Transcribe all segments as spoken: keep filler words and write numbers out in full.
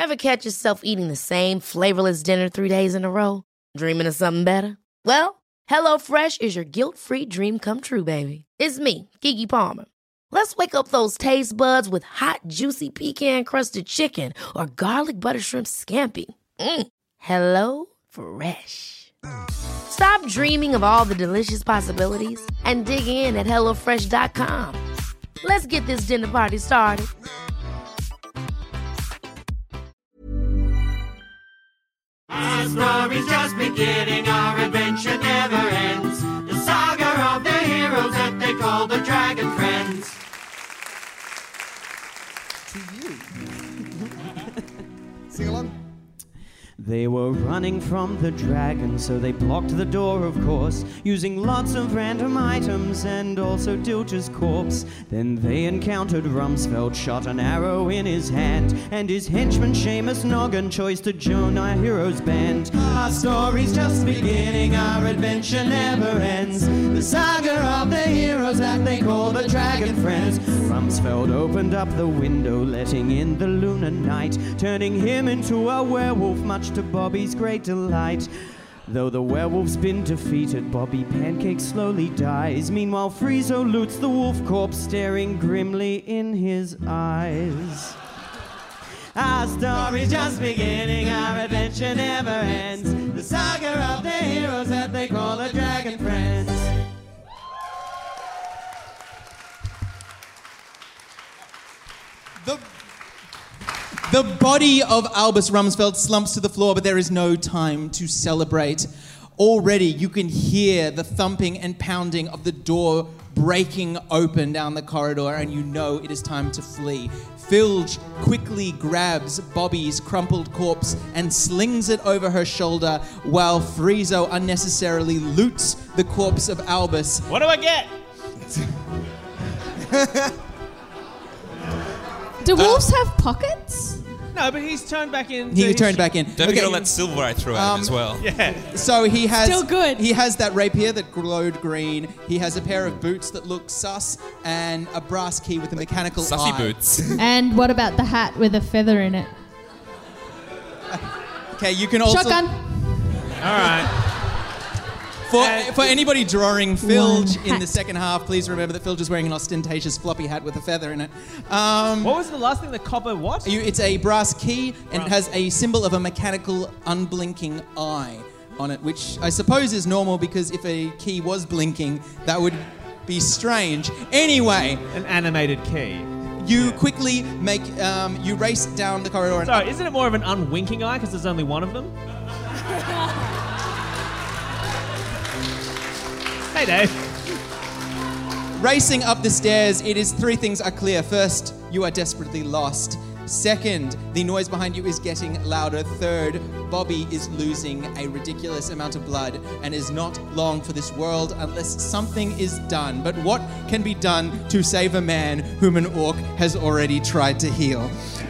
Ever catch yourself eating the same flavorless dinner three days in a row? Dreaming of something better? Well, HelloFresh is your guilt-free dream come true, baby. It's me, Keke Palmer. Let's wake up those taste buds with hot, juicy pecan-crusted chicken or garlic butter shrimp scampi. Mm. Hello Fresh. Stop dreaming of all the delicious possibilities and dig in at hello fresh dot com. Let's get this dinner party started. Our story's just beginning, our adventure never ends. The saga of the heroes that they call the Dragon Friends. Sing along. They were running from the dragon, so they blocked the door, of course, using lots of random items and also Dilger's corpse. Then they encountered Rumsfeld, shot an arrow in his hand, and his henchman Seamus Noggin chose to join our heroes' band. Our story's just beginning, our adventure never ends. The saga of the heroes that they call the Dragon Friends. Rumsfeld opened up the window, letting in the lunar night, turning him into a werewolf, much to Bobby's great delight. Though the werewolf's been defeated, Bobby Pancake slowly dies. Meanwhile, Friezo loots the wolf corpse, staring grimly in his eyes. Our story's just beginning, our adventure never ends. The saga of the heroes that they call the Dragon Friends. The, the body of Albus Rumsfeld slumps to the floor, but there is no time to celebrate. Already you can hear the thumping and pounding of the door breaking open down the corridor, and you know it is time to flee. Filge quickly grabs Bobby's crumpled corpse and slings it over her shoulder, while Friezo unnecessarily loots the corpse of Albus. What do I get? Do wolves uh, have pockets? No, but he's turned back in. He turned back in. Don't okay. forget all that silver I threw at um, him as well. Yeah. So he has Still good. He has that rapier that glowed green. He has a pair of boots that look sus, and a brass key with a mechanical Sussy eye. boots. And what about the hat with a feather in it? Okay, you can also Shotgun. All right. For, Uh, for anybody drawing Filge One in hat. the second half, please remember that Filge is wearing an ostentatious floppy hat with a feather in it. Um, What was the last thing? The copper what? you, it's a brass key, and it Brass. has a symbol of a mechanical unblinking eye on it, which I suppose is normal, because if a key was blinking, that would be strange. Anyway, An animated key. you quickly make, um, you race down the corridor and Sorry, isn't it more of an unwinking eye because there's only one of them? Hey, Dave. Racing up the stairs, it is three things are clear. First, you are desperately lost. Second, the noise behind you is getting louder. Third, Bobby is losing a ridiculous amount of blood and is not long for this world unless something is done. But what can be done to save a man whom an orc has already tried to heal?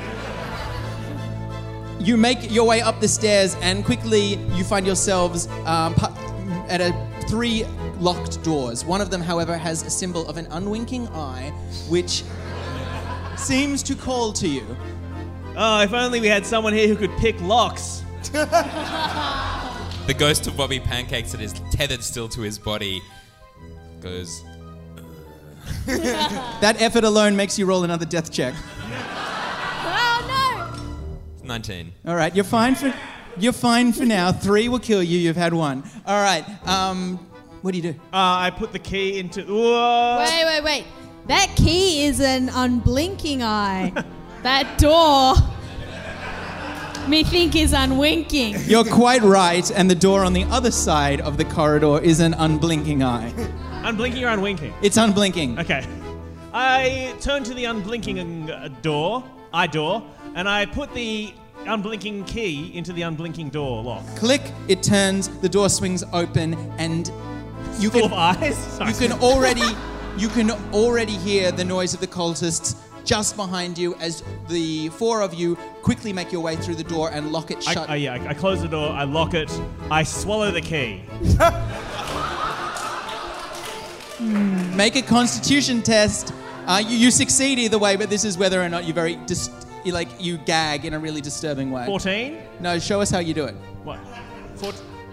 You make your way up the stairs, and quickly you find yourselves um, pu- at a three locked doors. One of them, however, has a symbol of an unwinking eye, which seems to call to you. Oh, if only we had someone here who could pick locks. The ghost of Bobby Pancakes that is tethered still to his body goes... That effort alone makes you roll another death check. Oh no! nineteen. All right, you're fine for you're fine for now. Three will kill you. You've had one. All right. Um, what do you do? Uh, I put the key into... Whoa. Wait, wait, wait. That key is an unblinking eye. That door, me think, is unwinking. You're quite right, and the door on the other side of the corridor is an unblinking eye. Unblinking or unwinking? It's unblinking. Okay. I turn to the unblinking uh, door, eye door, and I put the unblinking key into the unblinking door lock. Click, it turns, the door swings open, and you Full can of eyes? Sorry. you can already you can already hear the noise of the cultists just behind you as the four of you quickly make your way through the door and lock it I, shut. I, yeah, I, I close the door, I lock it, I swallow the key. Make a constitution test. Uh, you, you succeed either way, but this is whether or not you're very dis- you like you gag in a really disturbing way. fourteen? No, show us how you do it. What? Four-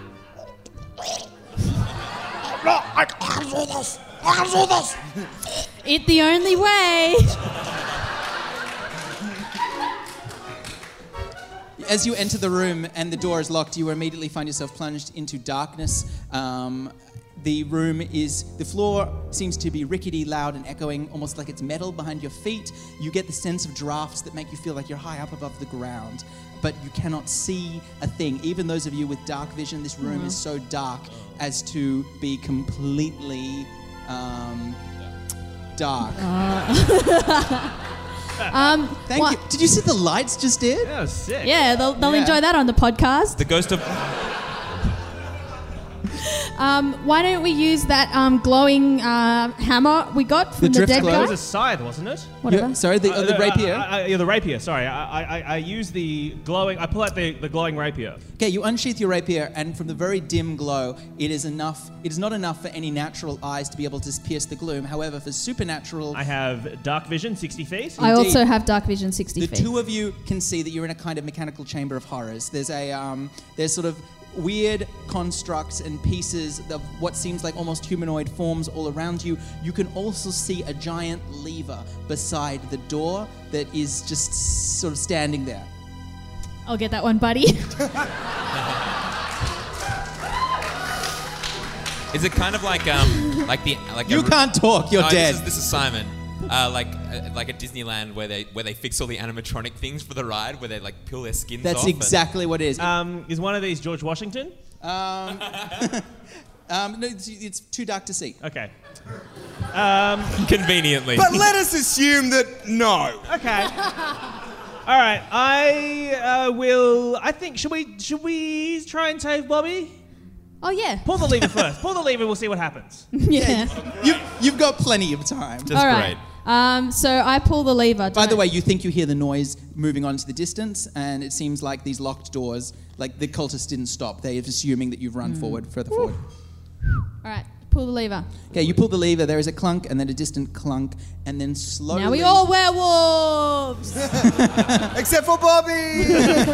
It the only way. As you enter the room and the door is locked, you immediately find yourself plunged into darkness. Um, the room is, the floor seems to be rickety, loud, and echoing, almost like it's metal behind your feet. You get the sense of drafts that make you feel like you're high up above the ground, but you cannot see a thing. Even those of you with dark vision, this room is so dark as to be completely um, dark. Um, Thank wha- you. Did you see the lights just did? That was sick. Yeah, they'll, they'll Yeah. enjoy that on the podcast. The ghost of. Um, why don't we use that um, glowing uh, hammer we got from The the, drift dead glow? That guy? was a scythe, wasn't it? Whatever. Yeah, sorry, the, uh, the Uh, rapier. I, I, yeah, the rapier. Sorry, I, I, I use the glowing. I pull out the, the glowing rapier. Okay, you unsheath your rapier, and from the very dim glow, it is enough. It is not enough for any natural eyes to be able to pierce the gloom. However, for supernatural, I have dark vision, sixty feet. I Indeed. also have dark vision sixty the feet. two of you can see that you're in a kind of mechanical chamber of horrors. There's a um, there's sort of weird constructs and pieces of what seems like almost humanoid forms all around you. You can also see a giant lever beside the door that is just sort of standing there. I'll get that one, buddy. Is it kind of like um like the like You a, can't talk. You're No, dead. This is, this is Simon. Uh, like uh, like a Disneyland where they where they fix all the animatronic things for the ride, where they like peel their skins off. That's and- exactly what it is. Um, is one of these George Washington? Um, um, no, it's, it's too dark to see. Okay. Conveniently. But let us assume that no. Okay. All right. I uh, will. I think. Should we? Should we try and save Bobby? Oh, yeah. Pull the lever first. Pull the lever. We'll see what happens. Yeah. You, you've got plenty of time. Just All right. great. Um, so I pull the lever. By don't the I? way, you think you hear the noise moving on to the distance, and it seems like these locked doors, like the cultists didn't stop. They're assuming that you've run forward, further forward. All right. Pull the lever. Okay, you pull the lever, there is a clunk, and then a distant clunk, and then slowly... Now we all werewolves. Except for Bobby.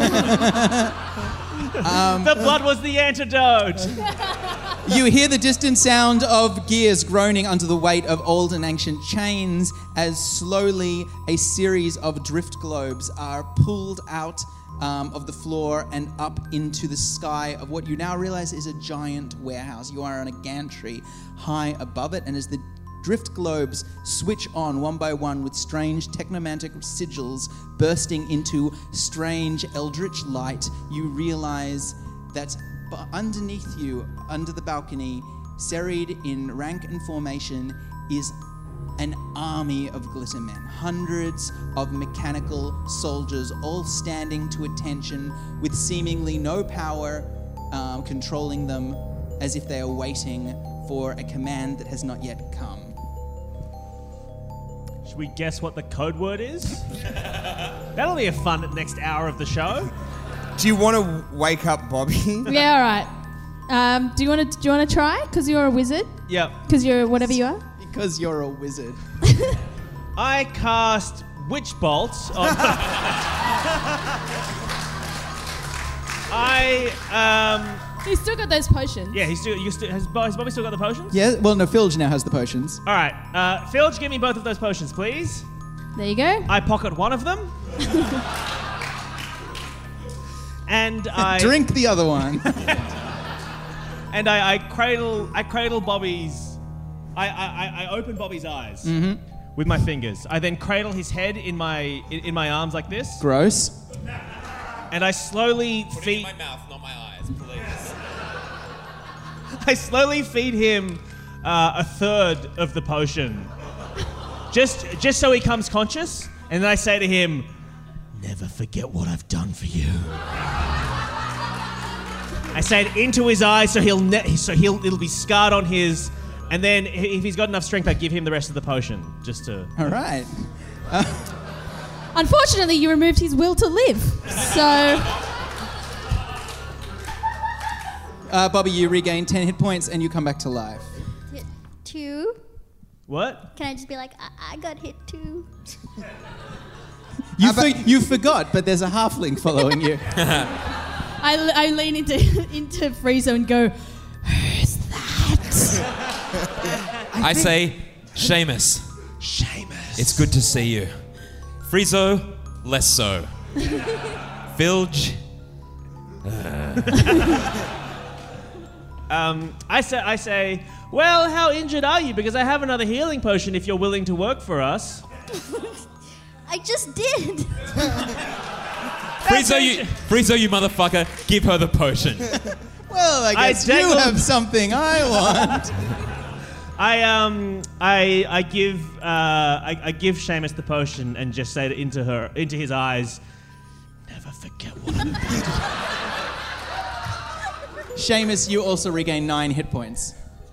The blood was the antidote. You hear the distant sound of gears groaning under the weight of old and ancient chains as slowly a series of drift globes are pulled out um, of the floor and up into the sky of what you now realize is a giant warehouse. You are on a gantry high above it, and as the drift globes switch on one by one with strange technomantic sigils bursting into strange eldritch light, you realize that b- underneath you, under the balcony, serried in rank and formation, is an army of glitter men. Hundreds of mechanical soldiers, all standing to attention with seemingly no power um, controlling them, as if they are waiting for a command that has not yet come. Should we guess what the code word is? That'll be a fun next hour of the show. Do you want to wake up Bobby? Yeah, all right. Um, do you want to? Do you want to try? Because you're a wizard. Yep. Because you're whatever you are. Because you're a wizard. I cast Witch Bolt on. I um. He's still got those potions. Yeah, he's still. You still has, Bo- has Bobby still got the potions? Yeah, well, no, Filge now has the potions. All right, uh, Filge, give me both of those potions, please. There you go. I pocket one of them. And I Drink the other one. and I, I cradle I cradle Bobby's I, I, I- I open Bobby's eyes with my fingers. I then cradle his head in my in, in my arms like this, Gross. and I slowly Put it in feed my mouth, not my eyes, please. I slowly feed him uh, a third of the potion, just just so he comes conscious, and then I say to him, "Never forget what I've done for you." I say it into his eyes, so he'll ne- so he'll it'll be scarred on his, and then i- if he's got enough strength, I give him the rest of the potion, just to. All right. Unfortunately, you removed his will to live. So Uh, Bobby, you regain ten hit points and you come back to life. Hit two. What? Can I just be like, I, I got hit too? You, about- for, you forgot, but there's a halfling following you. I, I lean into into Friezo and go, who's that? I say, Seamus. Seamus. It's good to see you. Friezo, less so. Filge. Um, I say, I say, well, how injured are you? Because I have another healing potion if you're willing to work for us. I just did. Friezo, you, Friezo, you motherfucker, give her the potion. Well, I I guess you dangled- have something I want. I um I I give uh I, I give Seamus the potion and just say it into her into his eyes. Never forget what I'm about to Seamus, you also regain nine hit points.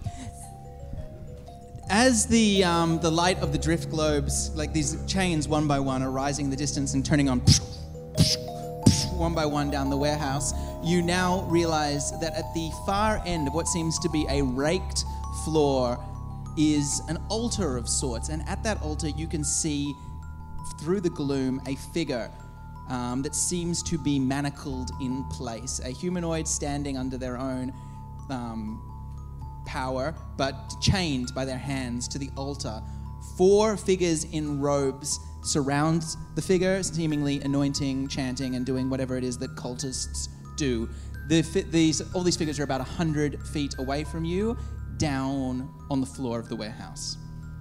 As the um, the light of the drift globes, like these chains one by one, are rising in the distance and turning on one by one down the warehouse, you now realize that at the far end of what seems to be a raked floor is an altar of sorts, and at that altar you can see through the gloom a figure um, that seems to be manacled in place, a humanoid standing under their own um, power, but chained by their hands to the altar. Four figures in robes surround the figure, seemingly anointing, chanting, and doing whatever it is that cultists do. The fi- these all these figures are about one hundred feet away from you, down on the floor of the warehouse.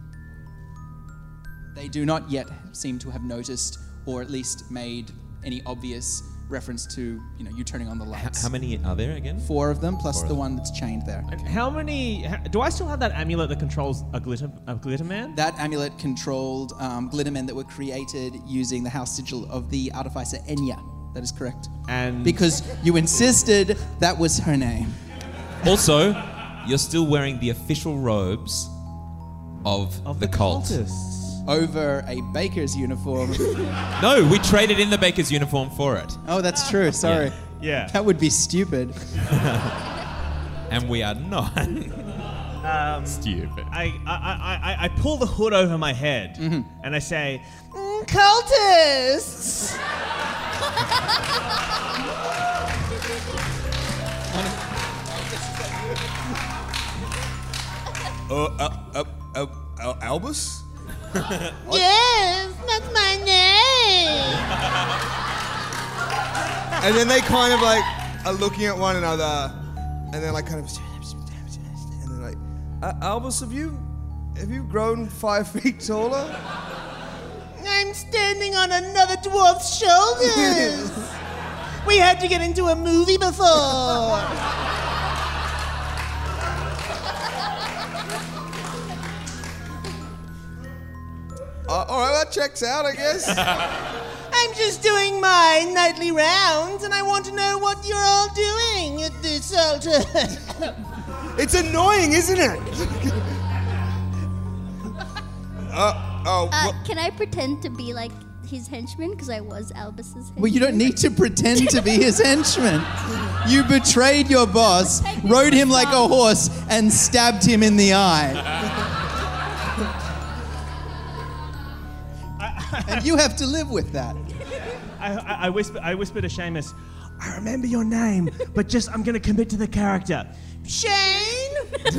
They do not yet seem to have noticed, or at least made any obvious reference to, you know, you turning on the lights. How many are there again? Four of them, plus Four of the them. one that's chained there. How many? ha- Do I still have that amulet that controls a glitter a glitter man? That amulet controlled um, glittermen that were created using the house sigil of the artificer Enya. That is correct. And Because you insisted that was her name. Also, you're still wearing the official robes of, of the, cult. cultists. Over a baker's uniform. No, we traded in the baker's uniform for it. Oh, that's true. Sorry. Yeah. That would be stupid. And we are not. Um, Stupid. I, I, I, I, I pull the hood over my head and I say, "Mm, cultists! Uh, uh, uh, uh, uh, Albus? Yes, that's my name. And then they kind of like are looking at one another, and they're like kind of, and they're like, uh, Albus, have you, have you grown five feet taller? I'm standing on another dwarf's shoulders. We had to get into a movie before. Uh, all right, that checks out, I guess. I'm just doing my nightly rounds, and I want to know what you're all doing at this altar. It's annoying, isn't it? uh, oh, Uh, what- can I pretend to be like his henchman? Because I was Albus's henchman. Well, you don't need to pretend to be his henchman. You betrayed your boss, rode him like a horse, and stabbed him in the eye. And you have to live with that. I, I, I whisper, I whisper to Seamus, I remember your name, but just I'm gonna commit to the character. Shane?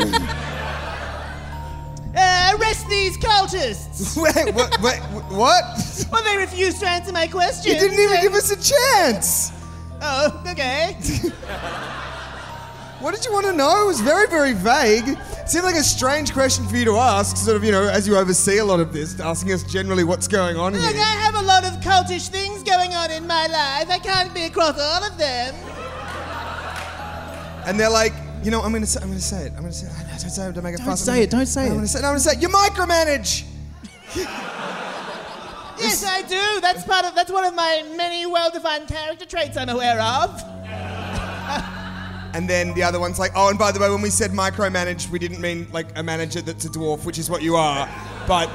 uh, arrest these cultists. wait, what, wait, what? Well, they refused to answer my question. You didn't even give us a chance. Oh, okay. What did you want to know? It was very, very vague. It seemed like a strange question for you to ask, sort of, you know, as you oversee a lot of this, asking us generally what's going on Look, here. I have a lot of cultish things going on in my life. I can't be across all of them. And they're like, you know, I'm gonna say, I'm gonna say it. I'm gonna say it. Don't say it. Don't make it Don't fast. say it, don't say I'm it. gonna say it. No, I'm gonna say it. You micromanage. Yes, I do. That's part of. That's one of my many well-defined character traits I'm aware of. And then the other one's like, oh, and by the way, when we said micromanage, we didn't mean like a manager that's a dwarf, which is what you are. But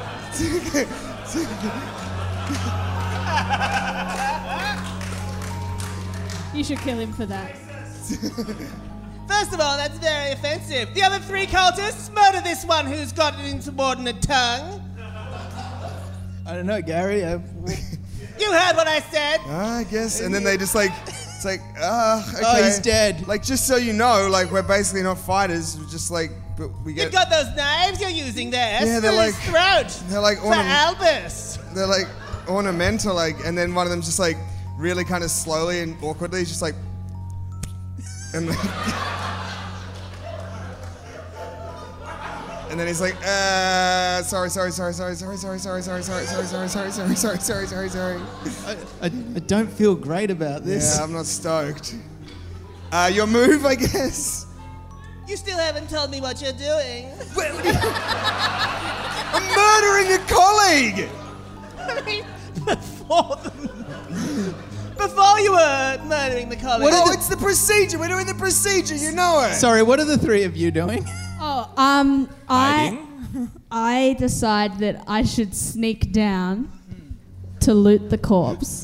You should kill him for that. First of all, that's very offensive. The other three cultists, murder this one who's got an insubordinate tongue. I don't know, Gary. I... You heard what I said. I guess. And then they just like, it's like, ah, okay. Oh, he's dead. Like, just so you know, like, we're basically not fighters. We're just like, but we get. You've got those knives you're using there. Yeah, they're Slit his like- throat. They're like For ornament- Albus. They're like ornamental, like, and then one of them's just like really kind of slowly and awkwardly, he's just like, and like, and then he's like, uh, sorry, sorry, sorry, sorry, sorry, sorry, sorry, sorry, sorry, sorry, sorry, sorry, sorry, sorry, sorry, sorry, sorry. I, I, I don't feel great about this. Yeah, I'm not stoked. Uh, your move, I guess. You still haven't told me what you're doing. I'm murdering a colleague. I mean, before the, before you were murdering the colleague. What oh, it's the procedure. We're doing the procedure. You know it. Sorry, what are the three of you doing? Oh, um, I Hiding? I decide that I should sneak down to loot the corpse.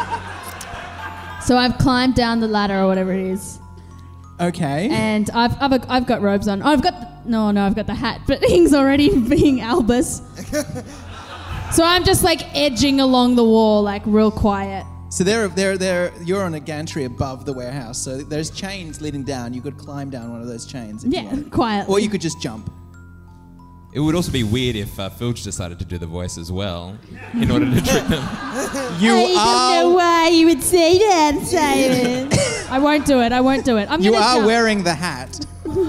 So I've climbed down the ladder or whatever it is, Okay. and I've I've, I've got robes on. Oh, I've got the, no no I've got the hat, but Ing's already being Albus. So I'm just like edging along the wall, like real quiet. So they're, they're, they're, you're on a gantry above the warehouse, so there's chains leading down. You could climb down one of those chains if you Yeah, wanted. quietly. Or you could just jump. It would also be weird if uh, Filch decided to do the voice as well in order to trick them. You I are, don't know why you would say that, Simon. I won't do it. I won't do it. I'm you gonna are jump. wearing the hat.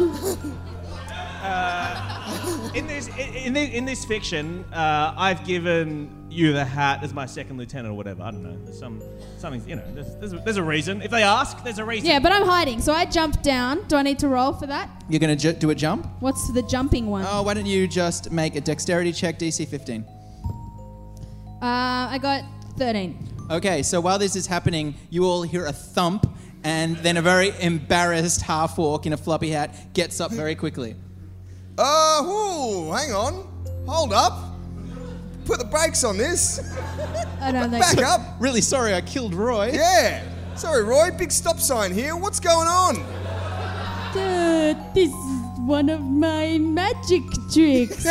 In this in, in, this, in this fiction, uh, I've given you the hat as my second lieutenant or whatever. I don't know. There's some something, you know. There's, there's, a, there's a reason. If they ask, there's a reason. Yeah, but I'm hiding, so I jump down. Do I need to roll for that? You're going to ju- do a jump? What's the jumping one? Oh, why don't you just make a dexterity check, D C fifteen? Uh, I got thirteen. Okay, so while this is happening, you all hear a thump, and then a very embarrassed half-orc in a floppy hat gets up very quickly. Uh, whoa, hang on. Hold up. Put the brakes on this. I don't think. Back up. Really sorry I killed Roy. Yeah. Sorry, Roy. Big stop sign here. What's going on? Uh, this is one of my magic tricks.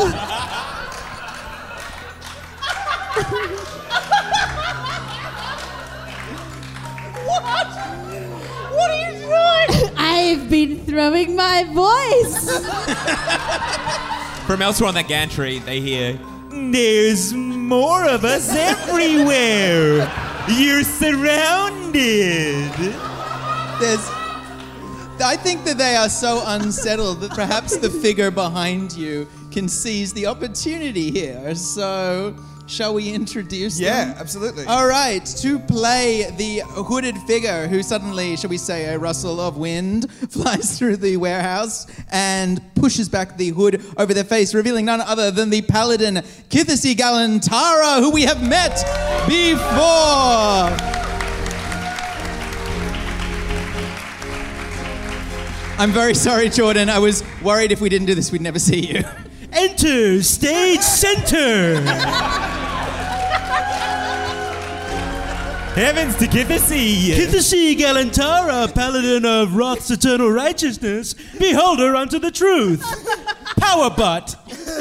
What? What are you doing? I've been throwing my voice. From elsewhere on that gantry, they hear, There's more of us everywhere. You're surrounded. There's... I think that they are so unsettled that perhaps the figure behind you can seize the opportunity here. So, shall we introduce Yeah, them? absolutely. All right, to play the hooded figure who suddenly, shall we say, a rustle of wind flies through the warehouse and pushes back the hood over their face, revealing none other than the paladin Kithisi Galantara, who we have met before. I'm very sorry, Jordan. I was worried if we didn't do this, we'd never see you. Enter stage center. Heavens to Kithisi. Kithisi Galantara, paladin of Roth's eternal righteousness, beholder unto the truth. Power butt.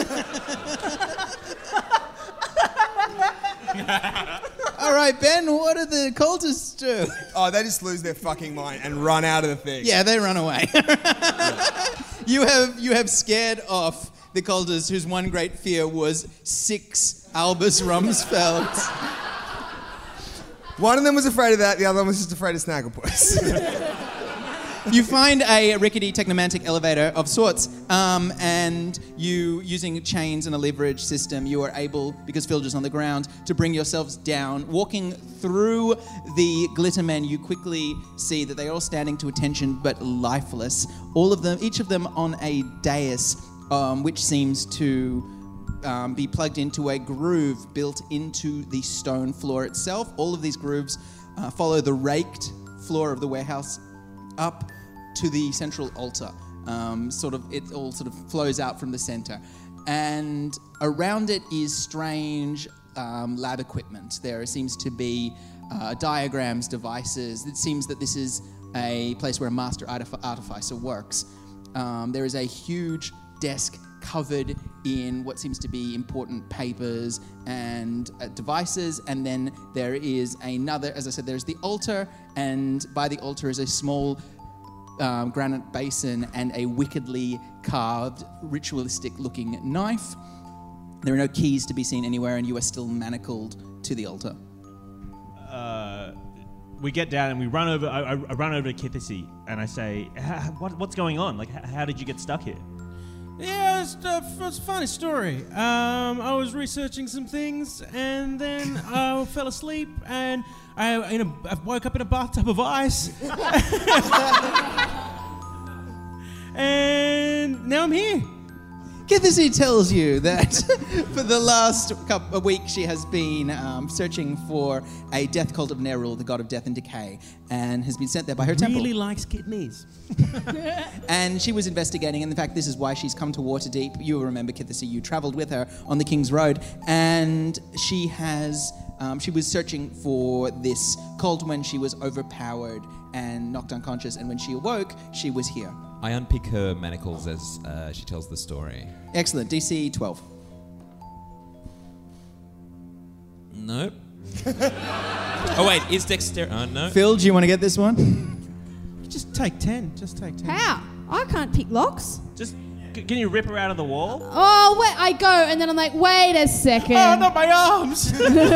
All right, Ben, what do the cultists do? Oh, they just lose their fucking mind and run out of the thing. Yeah, they run away. you have you have scared off the cultists whose one great fear was six Albus Rumsfelds. One of them was afraid of that, the other one was just afraid of Snagglepuss. You find a rickety technomantic elevator of sorts, um, and you, using chains and a leverage system, you are able, because Filger's on the ground, to bring yourselves down. Walking through the Glittermen, you quickly see that they are all standing to attention but lifeless. All of them, each of them on a dais, um, which seems to um, be plugged into a groove built into the stone floor itself. All of these grooves uh, follow the raked floor of the warehouse up to the central altar. Um, sort of, it all sort of flows out from the center. And around it is strange um, lab equipment. There seems to be uh, diagrams, devices. It seems that this is a place where a master artif- artificer works. Um, there is a huge desk covered in what seems to be important papers and uh, devices. And then there is another, as I said, there's the altar, and by the altar is a small um, granite basin and a wickedly carved, ritualistic-looking knife. There are no keys to be seen anywhere, and you are still manacled to the altar. Uh, we get down and we run over. I, I I run over to Kithisi and I say, "Ha- "What what's going on? Like, h- how did you get stuck here?" Yeah, it's, uh, it's a funny story. Um, I was researching some things, and then I fell asleep, and I, in a, I woke up in a bathtub of ice, and now I'm here. Kithisi tells you that for the last couple of weeks she has been um, searching for a death cult of Nerul, the god of death and decay, and has been sent there by her temple. Really likes kidneys. And she was investigating, and in fact, this is why she's come to Waterdeep. You will remember, Kithisi, you travelled with her on the King's Road, and she has, um, she was searching for this cult when she was overpowered and knocked unconscious, and when she awoke, she was here. I unpick her manacles as uh, she tells the story. Excellent. D C twelve. Nope. Oh wait, is dexterity? Oh no. Phil, do you want to get this one? Just take ten. Just take ten. How? I can't pick locks. Just c- can you rip her out of the wall? Oh, wait, I go, and then I'm like, wait a second. Oh, not my arms.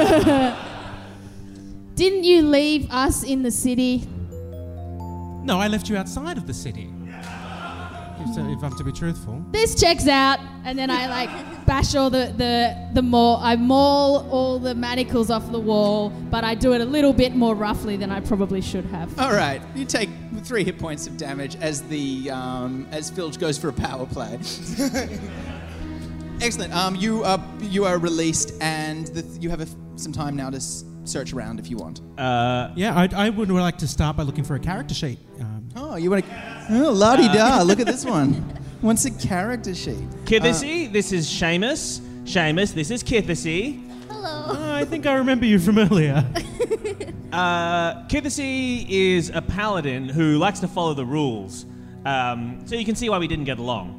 Didn't you leave us in the city? No, I left you outside of the city. If, so, if I'm to be truthful. This checks out, and then I like bash all the the the maul. I maul all the manacles off the wall, but I do it a little bit more roughly than I probably should have. All right, you take three hit points of damage as the um, as Filch goes for a power play. Excellent. Um, you are you are released, and the, you have a, some time now to s- search around if you want. Uh, Yeah, I, I would like to start by looking for a character sheet. Um, Oh, you want to? Oh, la-di-da! Look at this one. Wants a character sheet. Kithisi, this is Seamus. Seamus, this is Kithisi. Hello. oh, I think I remember you from earlier. Uh, Kithisi is a paladin who likes to follow the rules. Um, so you can see why we didn't get along.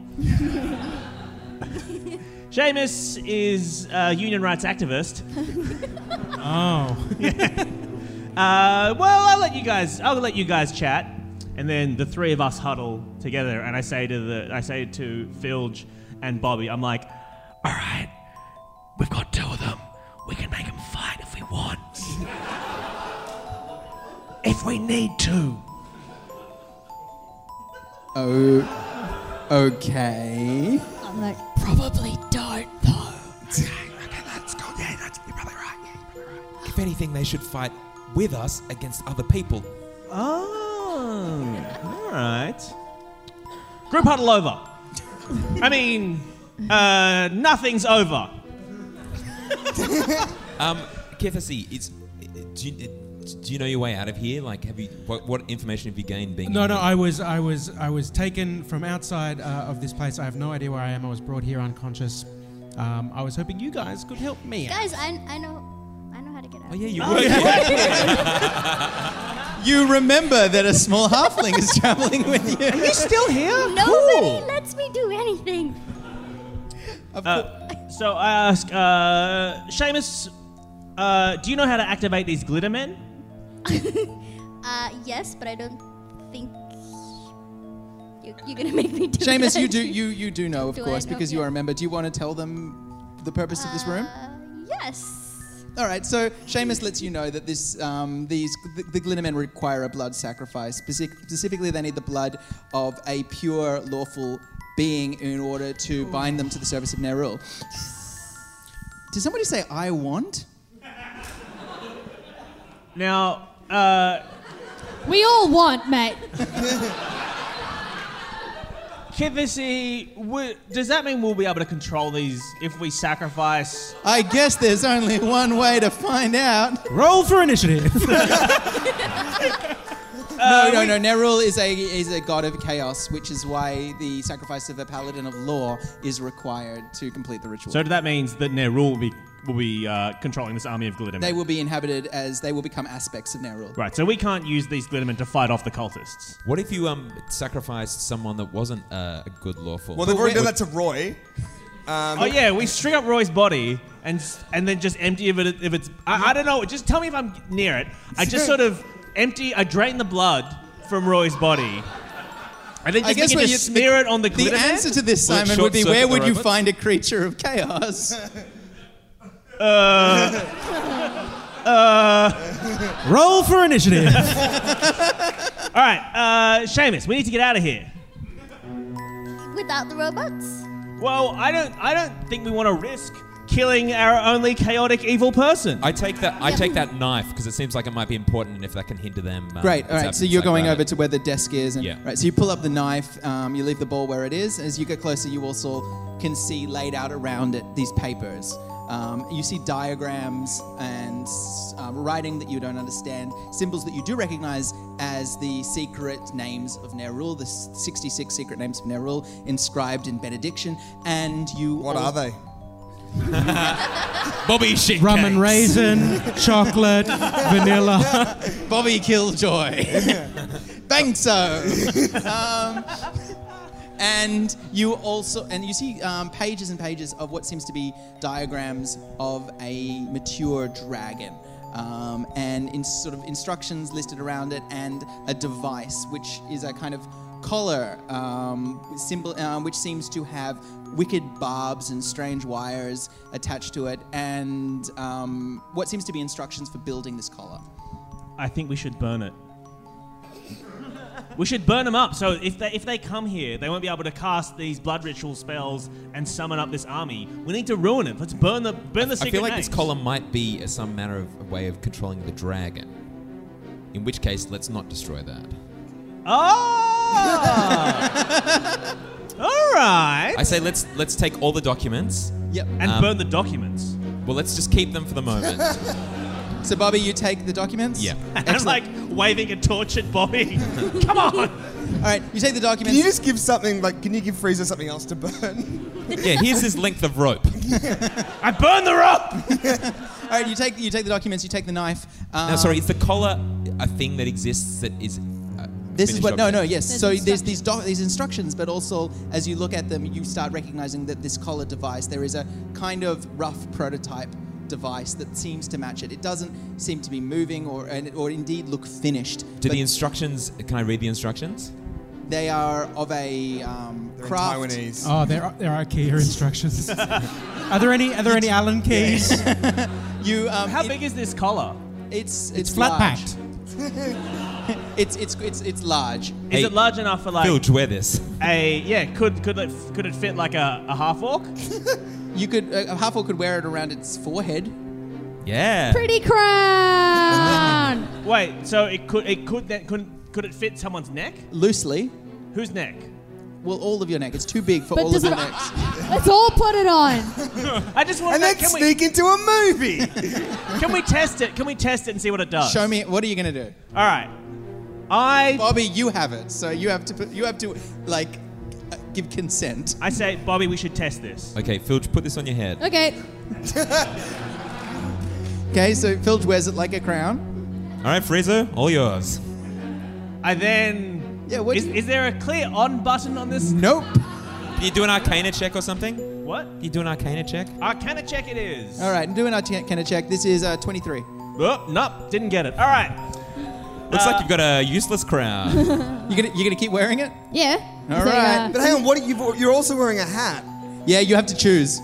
Seamus is a union rights activist. Oh. Uh, well, I'll let you guys. I'll let you guys chat, and then the three of us huddle together. And I say to the, I say to Filge and Bobby, I'm like, all right, we've got two of them. We can make them fight if we want, if we need to. Oh, okay. I'm like, probably don't though. Okay, that's good. Yeah, that's, you're probably right. Yeah, you're probably right. If anything, they should fight with us against other people. Oh, all right. Group huddle over. I mean, uh, nothing's over. Um, Kithisi, it's, do you, do you know your way out of here? Like, have you? What, what information have you gained being? No, in no, here? I was, I was, I was taken from outside uh, of this place. I have no idea where I am. I was brought here unconscious. Um, I was hoping you guys could help me out. Guys, I, I know I know how to get out. Oh yeah, you Oh, were. yeah. You remember that a small halfling is traveling with you. Are you still here? Nobody lets me do anything. Uh, so I ask, uh, Seamus, uh, do you know how to activate these glitter men? Uh, yes, but I don't think you're, you're gonna make me do Seamus, that. you do you you do know, of Do I course, know? because you Yeah. are a member. Do you want to tell them the purpose of this room? Uh, yes. All right, so Seamus lets you know that this, um, these, the, the Glittermen require a blood sacrifice. Speci- specifically, they need the blood of a pure, lawful being in order to bind them to the service of Nerul. Did somebody say, I want? Now, uh, We all want, mate. Kithisi, w- does that mean we'll be able to control these if we sacrifice? I guess there's only one way to find out. Roll for initiative. No, no, no. Nerul is a is a god of chaos, which is why the sacrifice of a paladin of law is required to complete the ritual. So that means that Nerul will be will be uh, controlling this army of Glittermen? They will be inhabited as they will become aspects of Nerul. Right, so we can't use these Glittermen to fight off the cultists. What if you um sacrificed someone that wasn't uh, a good lawful? Well, they've already done that to Roy. Um, oh yeah, we string up Roy's body and and then just empty if it if it's I, I don't know. Just tell me if I'm near it. I just sort of empty. I drain the blood from Roy's body, and then just begin to you- smear it on the The glitter. answer to this, Will it Simon, would be short-circuit where the would you robots? find a creature of chaos? Roll for initiative. All right, uh, Seamus, we need to get out of here. Without the robots? Well, I don't. I don't think we want to risk killing our only chaotic evil person. I take that. I Yeah. take that knife because it seems like it might be important, and if that can hinder them. Um, Great. it's All right. So absolutely you're going about over it. to where the desk is, and Yeah. right. So you pull up the knife. Um, you leave the ball where it is. As you get closer, you also can see laid out around it these papers. Um, you see diagrams and um, writing that you don't understand, symbols that you do recognize as the secret names of Nerul, the sixty-six secret names of Nerul inscribed in benediction, and you. What al- are they? Bobby shit Rum and cakes. raisin, chocolate, vanilla. Bobby Killjoy. Bangso. um, and you also, and you see um, pages and pages of what seems to be diagrams of a mature dragon. Um, and in sort of instructions listed around it, and a device which is a kind of collar um, symbol, uh, which seems to have wicked barbs and strange wires attached to it, and um, what seems to be instructions for building this collar. I think we should burn it. We should burn them up, so if they if they come here, they won't be able to cast these blood ritual spells and summon up this army. We need to ruin it. Let's burn the burn the I secret feel like names. this column might be a, some manner of a way of controlling the dragon. In which case, let's not destroy that. Oh! All right. I say let's let's take all the documents. Yep. And Um, burn the documents. Well, let's just keep them for the moment. So, Bobby, you take the documents? Yeah. I'm like waving a torch at Bobby. Come on. All right, you take the documents. Can you just give something, like, can you give Frieza something else to burn? Yeah, here's his length of rope. I burn the rope. All right, you take you take the documents. You take the knife. Um, No, sorry, is the collar a thing that exists that is... Uh, This is finished what. No, no. object? Yes. There's so there's instructions. these doc, these instructions, but also as you look at them, you start recognizing that this collar device, there is a kind of rough prototype device that seems to match it. It doesn't seem to be moving or and, or indeed look finished. Do but the instructions... Can I read the instructions? they are of a um, They're in craft. Taiwanese. Oh, there are, there are IKEA instructions. Are there any? Are there any Allen keys? You. Um, How it- big is this collar? It's it's, It's flat large. packed. It's it's it's it's large. Is Hey, it large enough for like Filge, wear this. a yeah? Could could it could it fit like a, a half orc? You could a half orc could wear it around its forehead. Yeah. Pretty crown. Wait, so it could it could that could could it fit someone's neck? Loosely. Whose neck? Well, all of your neck. It's too big for But all does of it? your necks. Let's all put it on. I just want And to. then Can we sneak into a movie. can we test it? Can we test it and see what it does? Show me. What are you gonna do, All right. I Bobby? You have it, so you have to put. You have to like uh, give consent. I say, Bobby, we should test this. Okay, Filge, put this on your head. Okay. Okay, so Filge wears it like a crown. All right, Fraser, all yours. I then. Yeah. What? Is, is there a clear on button on this? Nope. Can you do an Arcana check or something? Can What? you do an Arcana check? Arcana check it is. All right, do an arcana check. This is uh, twenty-three. Oh, nope, didn't get it. All right. Looks Uh, like you've got a useless crown. You gonna you gonna keep wearing it? Yeah. All So, right. uh, But hang on, what are you, you're also wearing a hat. Yeah, you have to choose.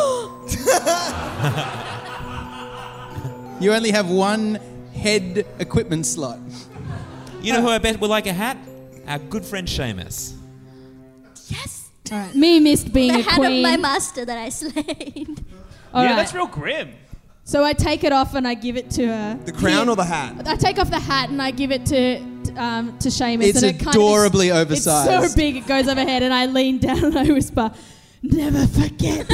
You only have one head equipment slot. You know who I bet will like a hat? Our good friend Seamus. Yes. all right. Me missed being The a hand queen. of my master that I slayed. All yeah, right. that's real grim. So I take it off and I give it to her. The crown Here- or the hat? I take off the hat and I give it to um, to Seamus. It's and it kind adorably of, it's, oversized. It's so big it goes overhead, and I lean down and I whisper, "Never forget."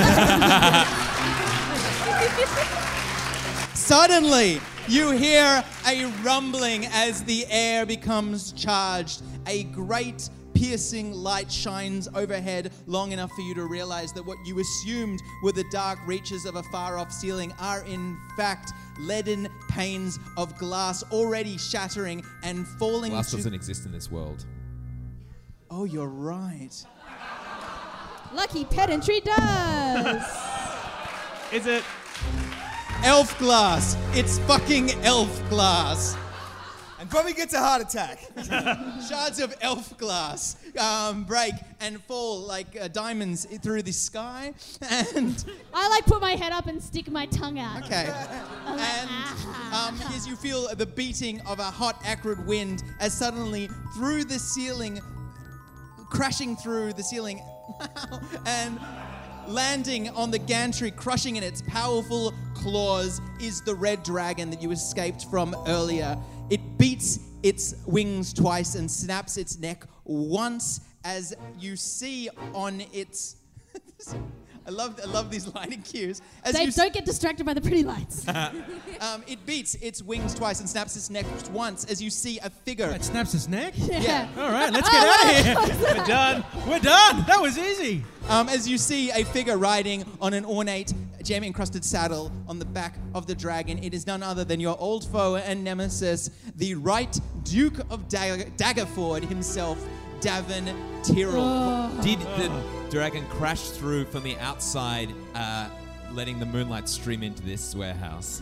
Suddenly, you hear a rumbling as the air becomes charged. A great piercing light shines overhead long enough for you to realize that what you assumed were the dark reaches of a far-off ceiling are in fact leaden panes of glass already shattering and falling Glass to... doesn't exist in this world. Oh, you're right. Lucky pedantry does. Is it? Elf glass. It's fucking elf glass. And Bobby gets a heart attack. Shards of elf glass um, break and fall like uh, diamonds through the sky. And I like put my head up and stick my tongue out. okay, and um, as you feel the beating of a hot, acrid wind, as suddenly through the ceiling, crashing through the ceiling, and landing on the gantry, crushing in its powerful claws, is the red dragon that you escaped from earlier. It beats its wings twice and snaps its neck once as you see on its... I love I love these lighting cues. As Dave, you don't get distracted by the pretty lights. um, it beats its wings twice and snaps its neck once as you see a figure. It snaps his neck? Yeah. All right, let's get out of here. We're done. We're done. That was easy. Um, as you see a figure riding on an ornate, gem-encrusted saddle on the back of the dragon. It is none other than your old foe and nemesis, the right Duke of Dag- Daggerford himself, Davin Tyrrell. Did the dragon crash through from the outside, uh, letting the moonlight stream into this warehouse?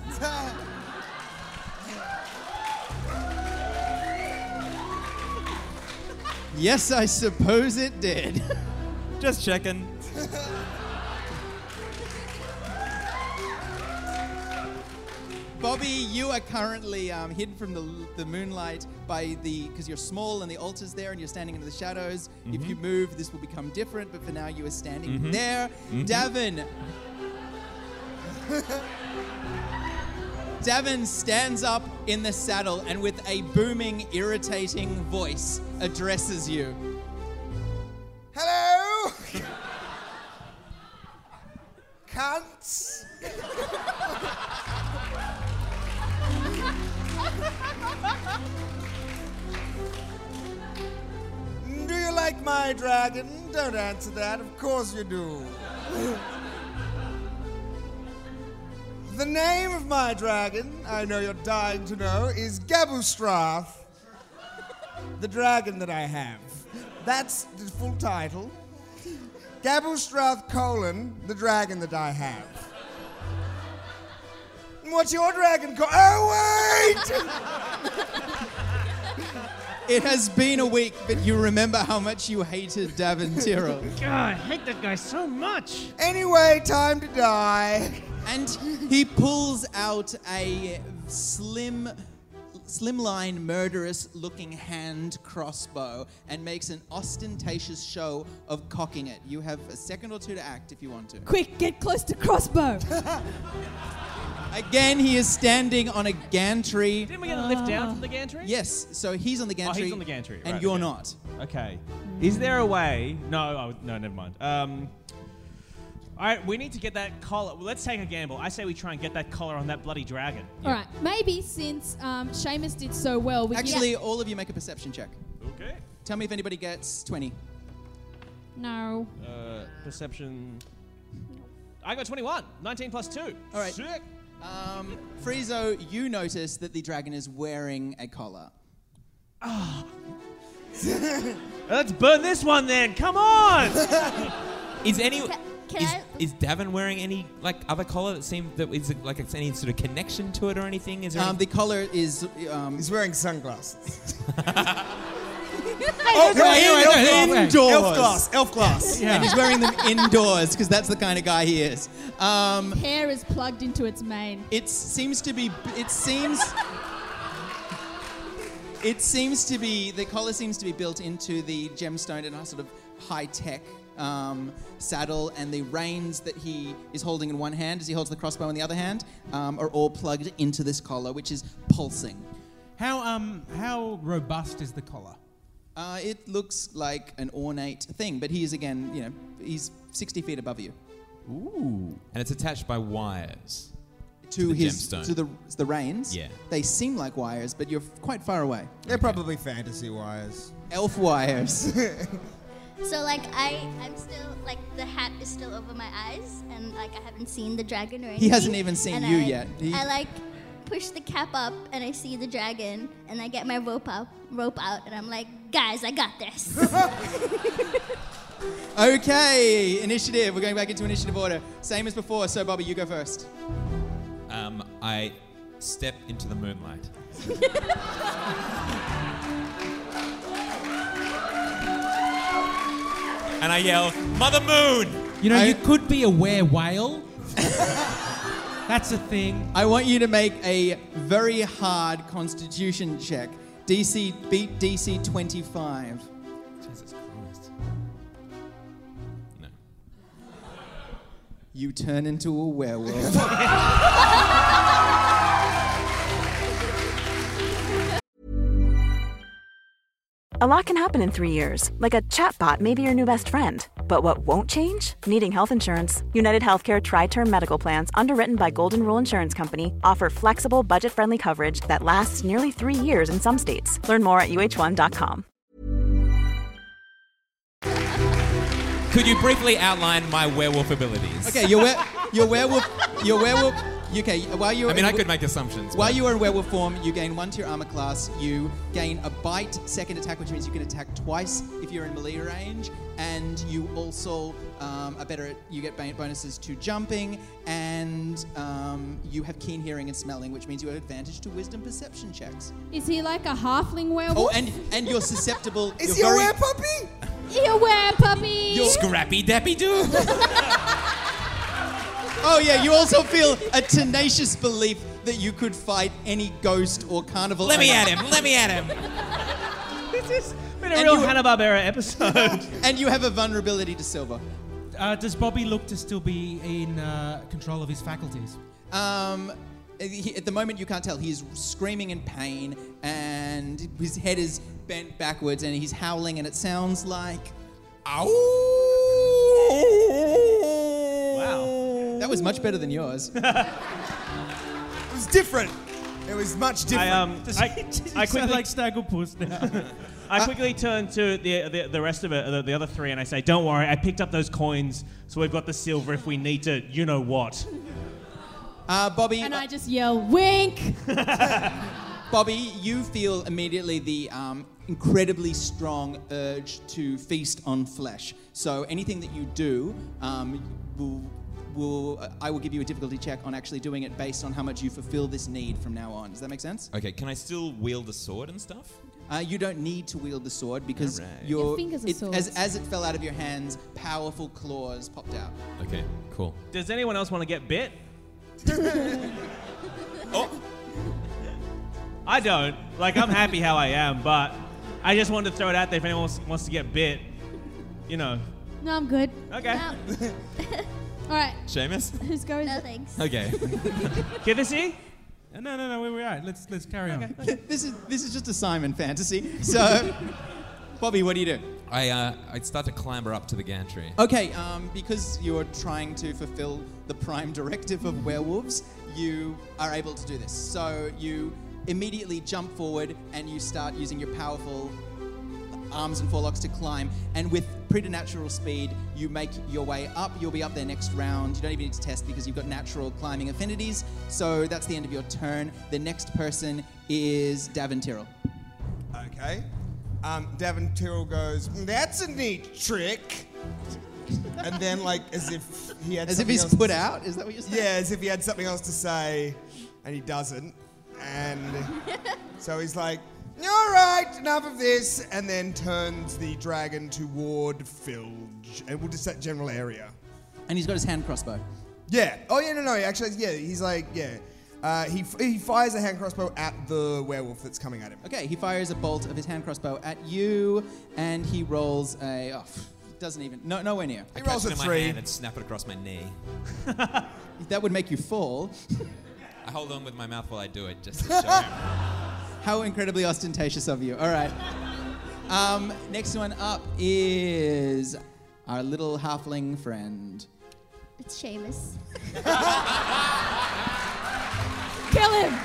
Yes, I suppose it did. Just checking. Bobby, you are currently um, hidden from the, the moonlight by the because you're small and the altar's there and you're standing in the shadows. Mm-hmm. If you move, this will become different, but for now you are standing Mm-hmm. there. Mm-hmm. Davin. Davin stands up in the saddle and with a booming, irritating voice addresses you. Hello? Cunts? Do you like my dragon? Don't answer that. Of course you do. The name of my dragon, I know you're dying to know, is Gabustrath, the dragon that I have. That's the full title. Gabustrath colon, the dragon that I have. What's your dragon called? Oh, wait! It has been a week, but you remember how much you hated Davin Tyrrell. God, I hate that guy so much. Anyway, time to die. And he pulls out a slim, slimline, murderous-looking hand crossbow and makes an ostentatious show of cocking it. You have a second or two to act if you want to. Quick, get close to crossbow. Again, he is standing on a gantry. Didn't we get a lift down from the gantry? Yes, so he's on the gantry. Oh, he's on the gantry. And right, you're okay. not. Okay. Is there a way? No, I would- no, never mind. Um, all right, we need to get that collar. Well, let's take a gamble. I say we try and get that collar on that bloody dragon. All right, maybe since um, Seamus did so well, we Actually, Can... all of you make a perception check. Okay. Tell me if anybody gets twenty. No. Uh, perception. I got twenty-one. nineteen plus two. All right. Sick. Um, Friezo, you notice that the dragon is wearing a collar. Let's burn this one then. Come on. Is any Can, can is, I? is Davin wearing any like other collar that seems that is it, like it's any sort of connection to it or anything? Is there Um, any- the collar is. Um, He's wearing sunglasses. Oh, wait, wait, wait, wait. indoors. Elf glass, elf glass. Yeah. And he's wearing them indoors because that's the kind of guy he is. Um, Hair is plugged into its mane. it seems to be. It seems. It seems to be. The collar seems to be built into the gemstone and a sort of high tech um, saddle, and the reins that he is holding in one hand, as he holds the crossbow in the other hand, um, are all plugged into this collar, which is pulsing. How um how robust is the collar? Uh, it looks like an ornate thing, but he is again, you know, he's sixty feet above you. Ooh. And it's attached by wires. to, the his gemstone. to the the reins. Yeah. They seem like wires, but you're f- quite far away. They're probably fantasy wires. Elf wires. So like I, I'm still like the hat is still over my eyes, and like I haven't seen the dragon or anything. He hasn't even seen and you I, yet. He- I like push the cap up, and I see the dragon, and I get my rope up, rope out, and I'm like, guys, I got this. Okay, initiative. We're going back into initiative order. Same as before. So Bobby, you go first. Um, I step into the moonlight. And I yell, Mother Moon! You know, I- you could be a were whale. That's a thing. I want you to make a very hard Constitution check. D C beat D C twenty-five. Jesus Christ. No. You turn into a werewolf. A lot can happen in three years, like a chatbot may be your new best friend. But what won't change? Needing health insurance. United Healthcare Tri-Term Medical Plans, underwritten by Golden Rule Insurance Company, offer flexible, budget-friendly coverage that lasts nearly three years in some states. Learn more at U H one dot com. Could you briefly outline my werewolf abilities? Okay, your were- your werewolf, your werewolf. Okay, while you're. I mean, in I we- could make assumptions. While but- you are in werewolf form, you gain one to your armor class. You gain a bite second attack, which means you can attack twice if you're in melee range, and you also um, are better at. You get ba- bonuses to jumping, and um, you have keen hearing and smelling, which means you have advantage to wisdom perception checks. Is he like a halfling werewolf? Oh, and and you're susceptible. Is you're he a very- werepuppy? You werepuppy. You're- Scrappy Dappy Doo! Oh yeah, you also feel a tenacious belief that you could fight any ghost or carnival. Let me at animal. him! Let me at him! This has been a And real you- Hanna-Barbera episode. And you have a vulnerability to silver. Uh, does Bobby look to still be in uh, control of his faculties? Um, he, at the moment, you can't tell. He's screaming in pain, and his head is bent backwards, and he's howling, and it sounds like. Ow! Wow. That was much better than yours. It was different. It was much different. I um, Does I, he, does he I sound quickly, like Snagglepuss now? I quickly turn to the, the the rest of it, the, the other three, and I say, "Don't worry, I picked up those coins, so we've got the silver if we need to, you know what." Uh, Bobby. And I just yell, wink! Bobby, you feel immediately the um, incredibly strong urge to feast on flesh. So anything that you do um, will, will uh, I will give you a difficulty check on actually doing it based on how much you fulfill this need from now on. Does that make sense? Okay, can I still wield a sword and stuff? Uh, you don't need to wield the sword because Alright. your Your fingers are it, swords. as, as it fell out of your hands, powerful claws popped out. Okay, cool. Does anyone else want to get bit? Oh! I don't. Like, I'm happy how I am, but I just wanted to throw it out there if anyone wants, wants to get bit. You know. No, I'm good. Okay. No, All right, Seamus? whose go is no it? thanks. Okay. Get this here? Uh, no, no, no, we're all right. Let's let's carry on. this is this is just a Simon fantasy. So, Bobby, what do you do? I uh, I start to clamber up to the gantry. Okay, um, because you're trying to fulfill the prime directive of werewolves, you are able to do this. So you immediately jump forward and you start using your powerful arms and forelocks to climb. And with preternatural speed, you make your way up. You'll be up there next round. You don't even need to test because you've got natural climbing affinities. So that's the end of your turn. The next person is Davin Tyrrell. Okay. Um, Davin Tyrrell goes, "That's a neat trick." And then, like, as if he had As if something he's else put to- out? Is that what you're saying? Yeah, as if he had something else to say, and he doesn't. And so he's like, "All right, enough of this," and then turns the dragon toward Filge, and we'll just set general area. And he's got his hand crossbow. Yeah. Oh yeah, no, no. Actually, yeah. He's like, yeah. Uh, he he fires a hand crossbow at the werewolf that's coming at him. Okay, he fires a bolt of his hand crossbow at you, and he rolls a. Oh, pff, doesn't even. No, nowhere near. I He rolls catch a it in my three. hand and snap it across my knee. That would make you fall. I hold on with my mouth while I do it, just to show him. How incredibly ostentatious of you. All right. Um, next one up is our little halfling friend. It's Seamus. Kill him.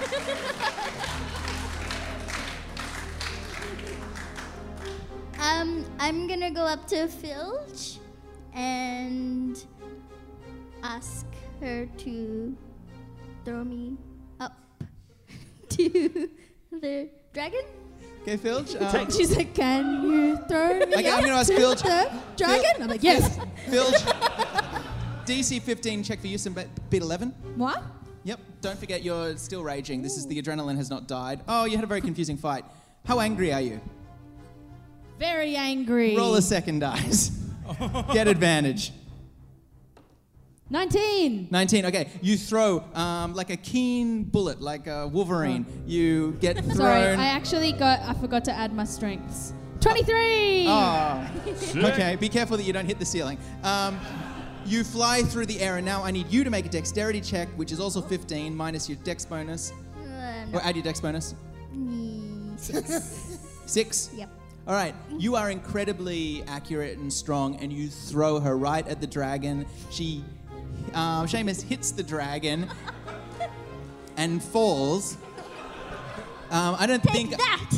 Um, I'm gonna go up to Filch and ask her to throw me up to the dragon. Okay, Filch. Um, She's like, can you throw me Okay, I'm up gonna ask to Filch. the dragon? I'm like, yes. Filch. D C fifteen check for you, some beat eleven. What? Yep. Don't forget you're still raging. This is the adrenaline has not died. Oh, you had a very confusing fight. How angry are you? Very angry. Roll a second dice. Get advantage. nineteen. nineteen. Okay. You throw um, like a keen bullet, like a Wolverine. You get thrown. Sorry, I actually got, I forgot to add my strengths. twenty-three. Oh. Okay. Be careful that you don't hit the ceiling. Um, you fly through the air, and now I need you to make a dexterity check, which is also fifteen minus your dex bonus. Uh, no. Or add your dex bonus. Mm, Six. Six? Yep. All right, you are incredibly accurate and strong, and you throw her right at the dragon. She, uh, Seamus hits the dragon and falls. Um, I don't Take think. that.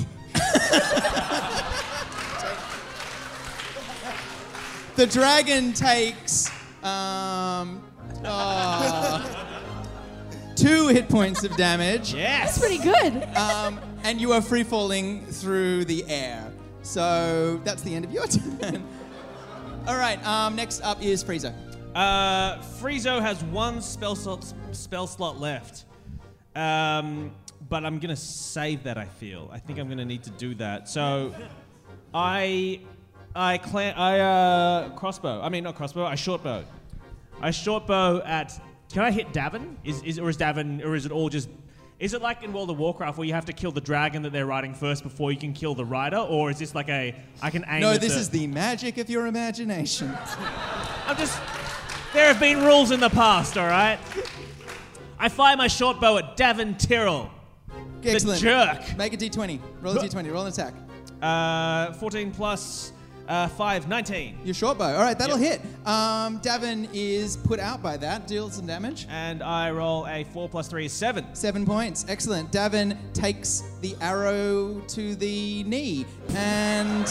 The dragon takes um, oh, two hit points of damage. Yes. That's pretty good. Um, and you are free falling through the air. So that's the end of your turn. All right, um, next up is Friezo. Uh, Friezo has one spell slot, spell slot left. Um, but I'm going to save that, I feel. I think I'm going to need to do that. So I I clan I uh, crossbow. I mean, not crossbow, I shortbow. I shortbow at... Can I hit Davin? Is, is, or is Davin... Or is it all just... Is it like in World of Warcraft where you have to kill the dragon that they're riding first before you can kill the rider? Or is this like a... I can aim No, at this the... is the magic of your imagination. I'm just... There have been rules in the past, all right? I fire my short bow at Davin Tyrrell. Excellent. The jerk. Make a d twenty. Roll a d twenty. Roll an attack. Uh, fourteen plus uh, five, nineteen. Your short bow. All right, that'll Yep. hit. Um, Davin is put out by that. Deals some damage. And I roll a four plus three is seven. Seven points. Excellent. Davin takes the arrow to the knee. And...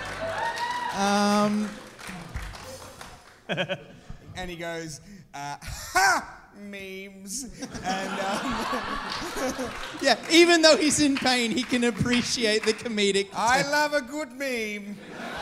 Um... And he goes, uh, ha! Memes. And um, yeah, even though he's in pain, he can appreciate the comedic. I love a good meme.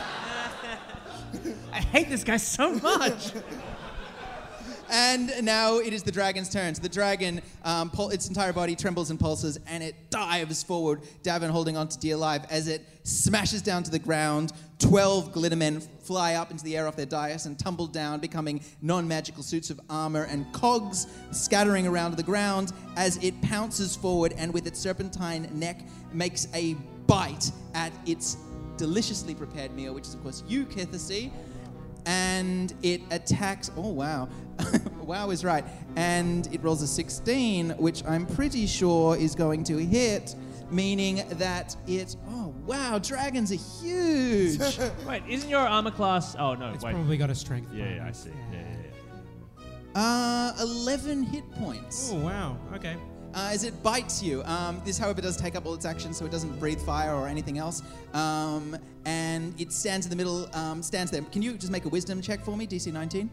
I hate this guy so much. And now it is the dragon's turn. So the dragon, um, pul- its entire body trembles and pulses, and it dives forward, Davin holding on to dear life. As it smashes down to the ground, twelve glittermen fly up into the air off their dais and tumble down, becoming non-magical suits of armor and cogs scattering around the ground as it pounces forward and with its serpentine neck makes a bite at its deliciously prepared meal, which is, of course, you, Kithasi. And it attacks... Oh, wow. Wow is right. And it rolls a sixteen, which I'm pretty sure is going to hit, meaning that it... Oh, wow, dragons are huge. Wait, isn't your armor class... Oh, no, It's wait. probably got a strength. Yeah, yeah, I see. Yeah, yeah, yeah. Uh, eleven hit points. Oh, wow. Okay. Uh, as it bites you. Um, this, however, does take up all its actions, so it doesn't breathe fire or anything else. Um, and it stands in the middle, um, stands there. Can you just make a wisdom check for me, D C nineteen?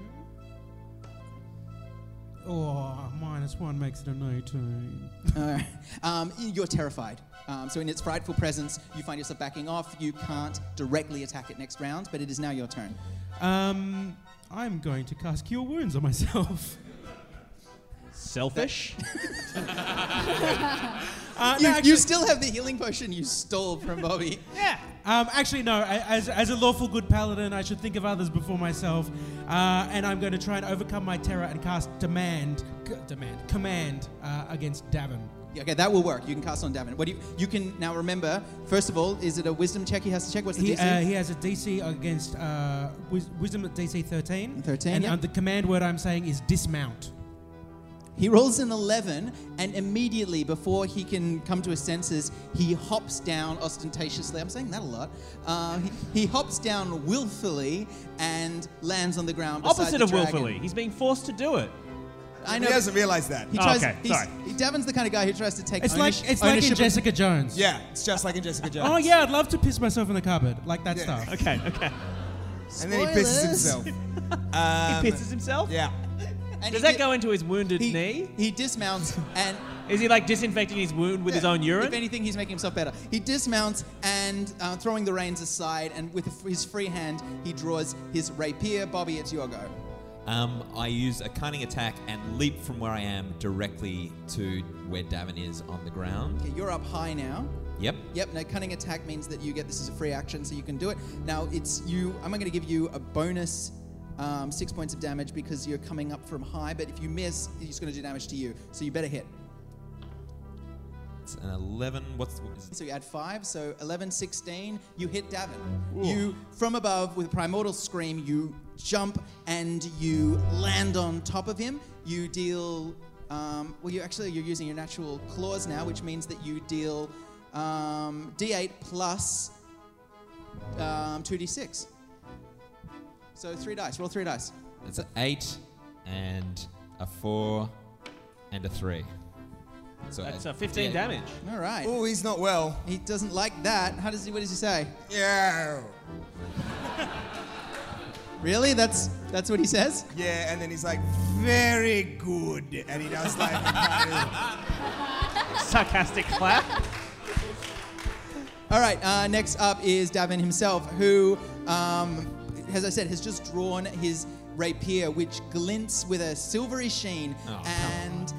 Oh, minus one makes it a nineteen. Uh, um, you're terrified. Um, so in its frightful presence, you find yourself backing off. You can't directly attack it next round, but it is now your turn. Um, I'm going to cast Cure Wounds on myself. Selfish? uh, you, no, actually, you still have the healing potion you stole from Bobby. Yeah. Um, actually, no. I, as, as a lawful good paladin, I should think of others before myself. Uh, and I'm going to try and overcome my terror and cast Demand, c- demand, Command uh, against Davin. Yeah, okay, that will work. You can cast on Davin. What do you? You can now remember. First of all, is it a Wisdom check he has to check? What's the He, D C? uh, he has a D C against uh, wis- Wisdom at D C thirteen. thirteen, And yep. uh, the command word I'm saying is dismount. He rolls an eleven, and immediately before he can come to his senses, he hops down ostentatiously. I'm saying that a lot. Uh, he, he hops down willfully and lands on the ground beside Opposite the of dragon. willfully. He's being forced to do it. I know. He hasn't realised that. He Oh, tries, okay, he's- sorry. he- Davin's the kind of guy who tries to take It's ownership, like it's like in ownership of- Jessica Jones. Yeah, it's just like in Jessica Jones. Oh yeah, I'd love to piss myself in the cupboard, like that Yeah. stuff. Okay, okay. And then he pisses Spoilers. himself. He Um, pisses himself? Yeah. And Does he that di- go into his wounded he, knee? He dismounts and Is he like disinfecting his wound with his own urine? If anything, he's making himself better. He dismounts and, uh, throwing the reins aside, and with his free hand, he draws his rapier. Bobby, it's your go. Um, I use a cunning attack and leap from where I am directly to where Davin is on the ground. Okay, you're up high now. Yep. Yep. Now, cunning attack means that you get this as a free action, so you can do it. Now, it's you. I'm going to give you a bonus. Um, six points of damage because you're coming up from high, but if you miss, he's going to do damage to you. So you better hit. It's an eleven. What's what is it? So you add five, so eleven, sixteen. You hit Davin. You, from above, with a primordial scream, you jump and you land on top of him. You deal, um, well, you actually, you're using your natural claws now, which means that you deal um, D eight plus um, two D six. So three dice. Roll three dice. It's an eight and a four and a three. So That's a uh, fifteen yeah. damage. All right. Oh, he's not well. He doesn't like that. How does he? What does he say? Yeah. Really? That's that's what he says? Yeah, and then he's like, very good. And he does like a kind of- Sarcastic clap. All right. Uh, next up is Davin himself, who, um, as I said, has just drawn his rapier, which glints with a silvery sheen, Oh, and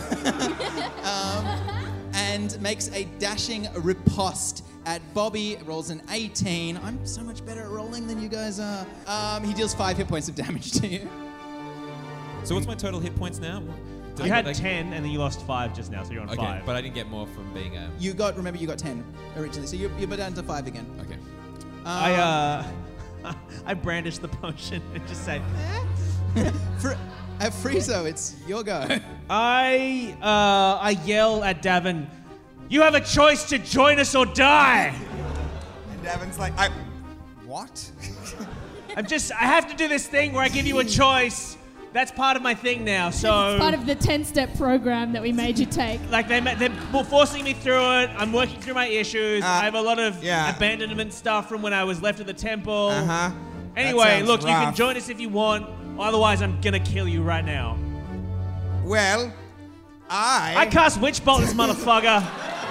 uh, um, and makes a dashing riposte at Bobby. Rolls an eighteen. I'm so much better at rolling than you guys are. Um, he deals five hit points of damage to you. So what's my total hit points now? Did You I had get, like- ten, and then you lost five just now, so you're on Okay, five. but I didn't get more from being a. You got, remember, you got ten originally, so you're, you're down to five again. Okay. I uh, I brandish the potion and just say, For, at Friezo, it's your go. I uh, I yell at Davin, "You have a choice to join us or die." And Davin's like, I. What? I'm just, I have to do this thing where I give you a choice. That's part of my thing now. So It's part of the ten-step program that we made you take. like they ma- they're forcing me through it. I'm working through my issues. Uh, I have a lot of yeah. abandonment stuff from when I was left at the temple. Uh huh. Anyway, look, you can join us if you want. Otherwise, I'm gonna kill you right now. Well, I. I cast Witch Bolt, this motherfucker.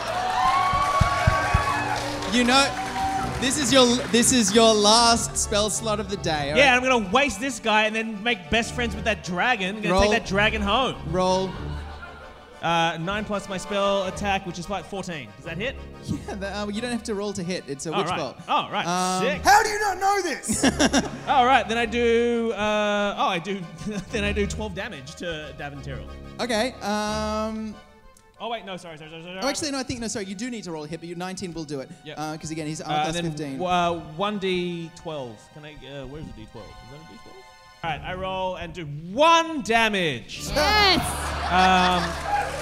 You know, this is your this is your last spell slot of the day. all Yeah, right? I'm gonna waste this guy and then make best friends with that dragon. I'm gonna Roll. take that dragon home. Roll. Uh, nine plus my spell attack, which is like fourteen. Does that hit? Yeah, the, uh, you don't have to roll to hit. It's a All witch right. bolt. Oh, right. Um, Sick. How do you not know this? All right, then I do. Uh, oh, I do. Then I do twelve damage to Davin Tyrrell. Okay. Um, Oh wait, no, sorry, sorry, sorry, sorry. oh, actually, no. I think no. Sorry, you do need to roll a hit, but your nineteen will do it. Yep. Because again, he's Uh, uh, that's and then fifteen. uh, one d twelve. Can I? Uh, where's the d twelve? Is that a d twelve? All right, I roll and do one damage. Yes! Um,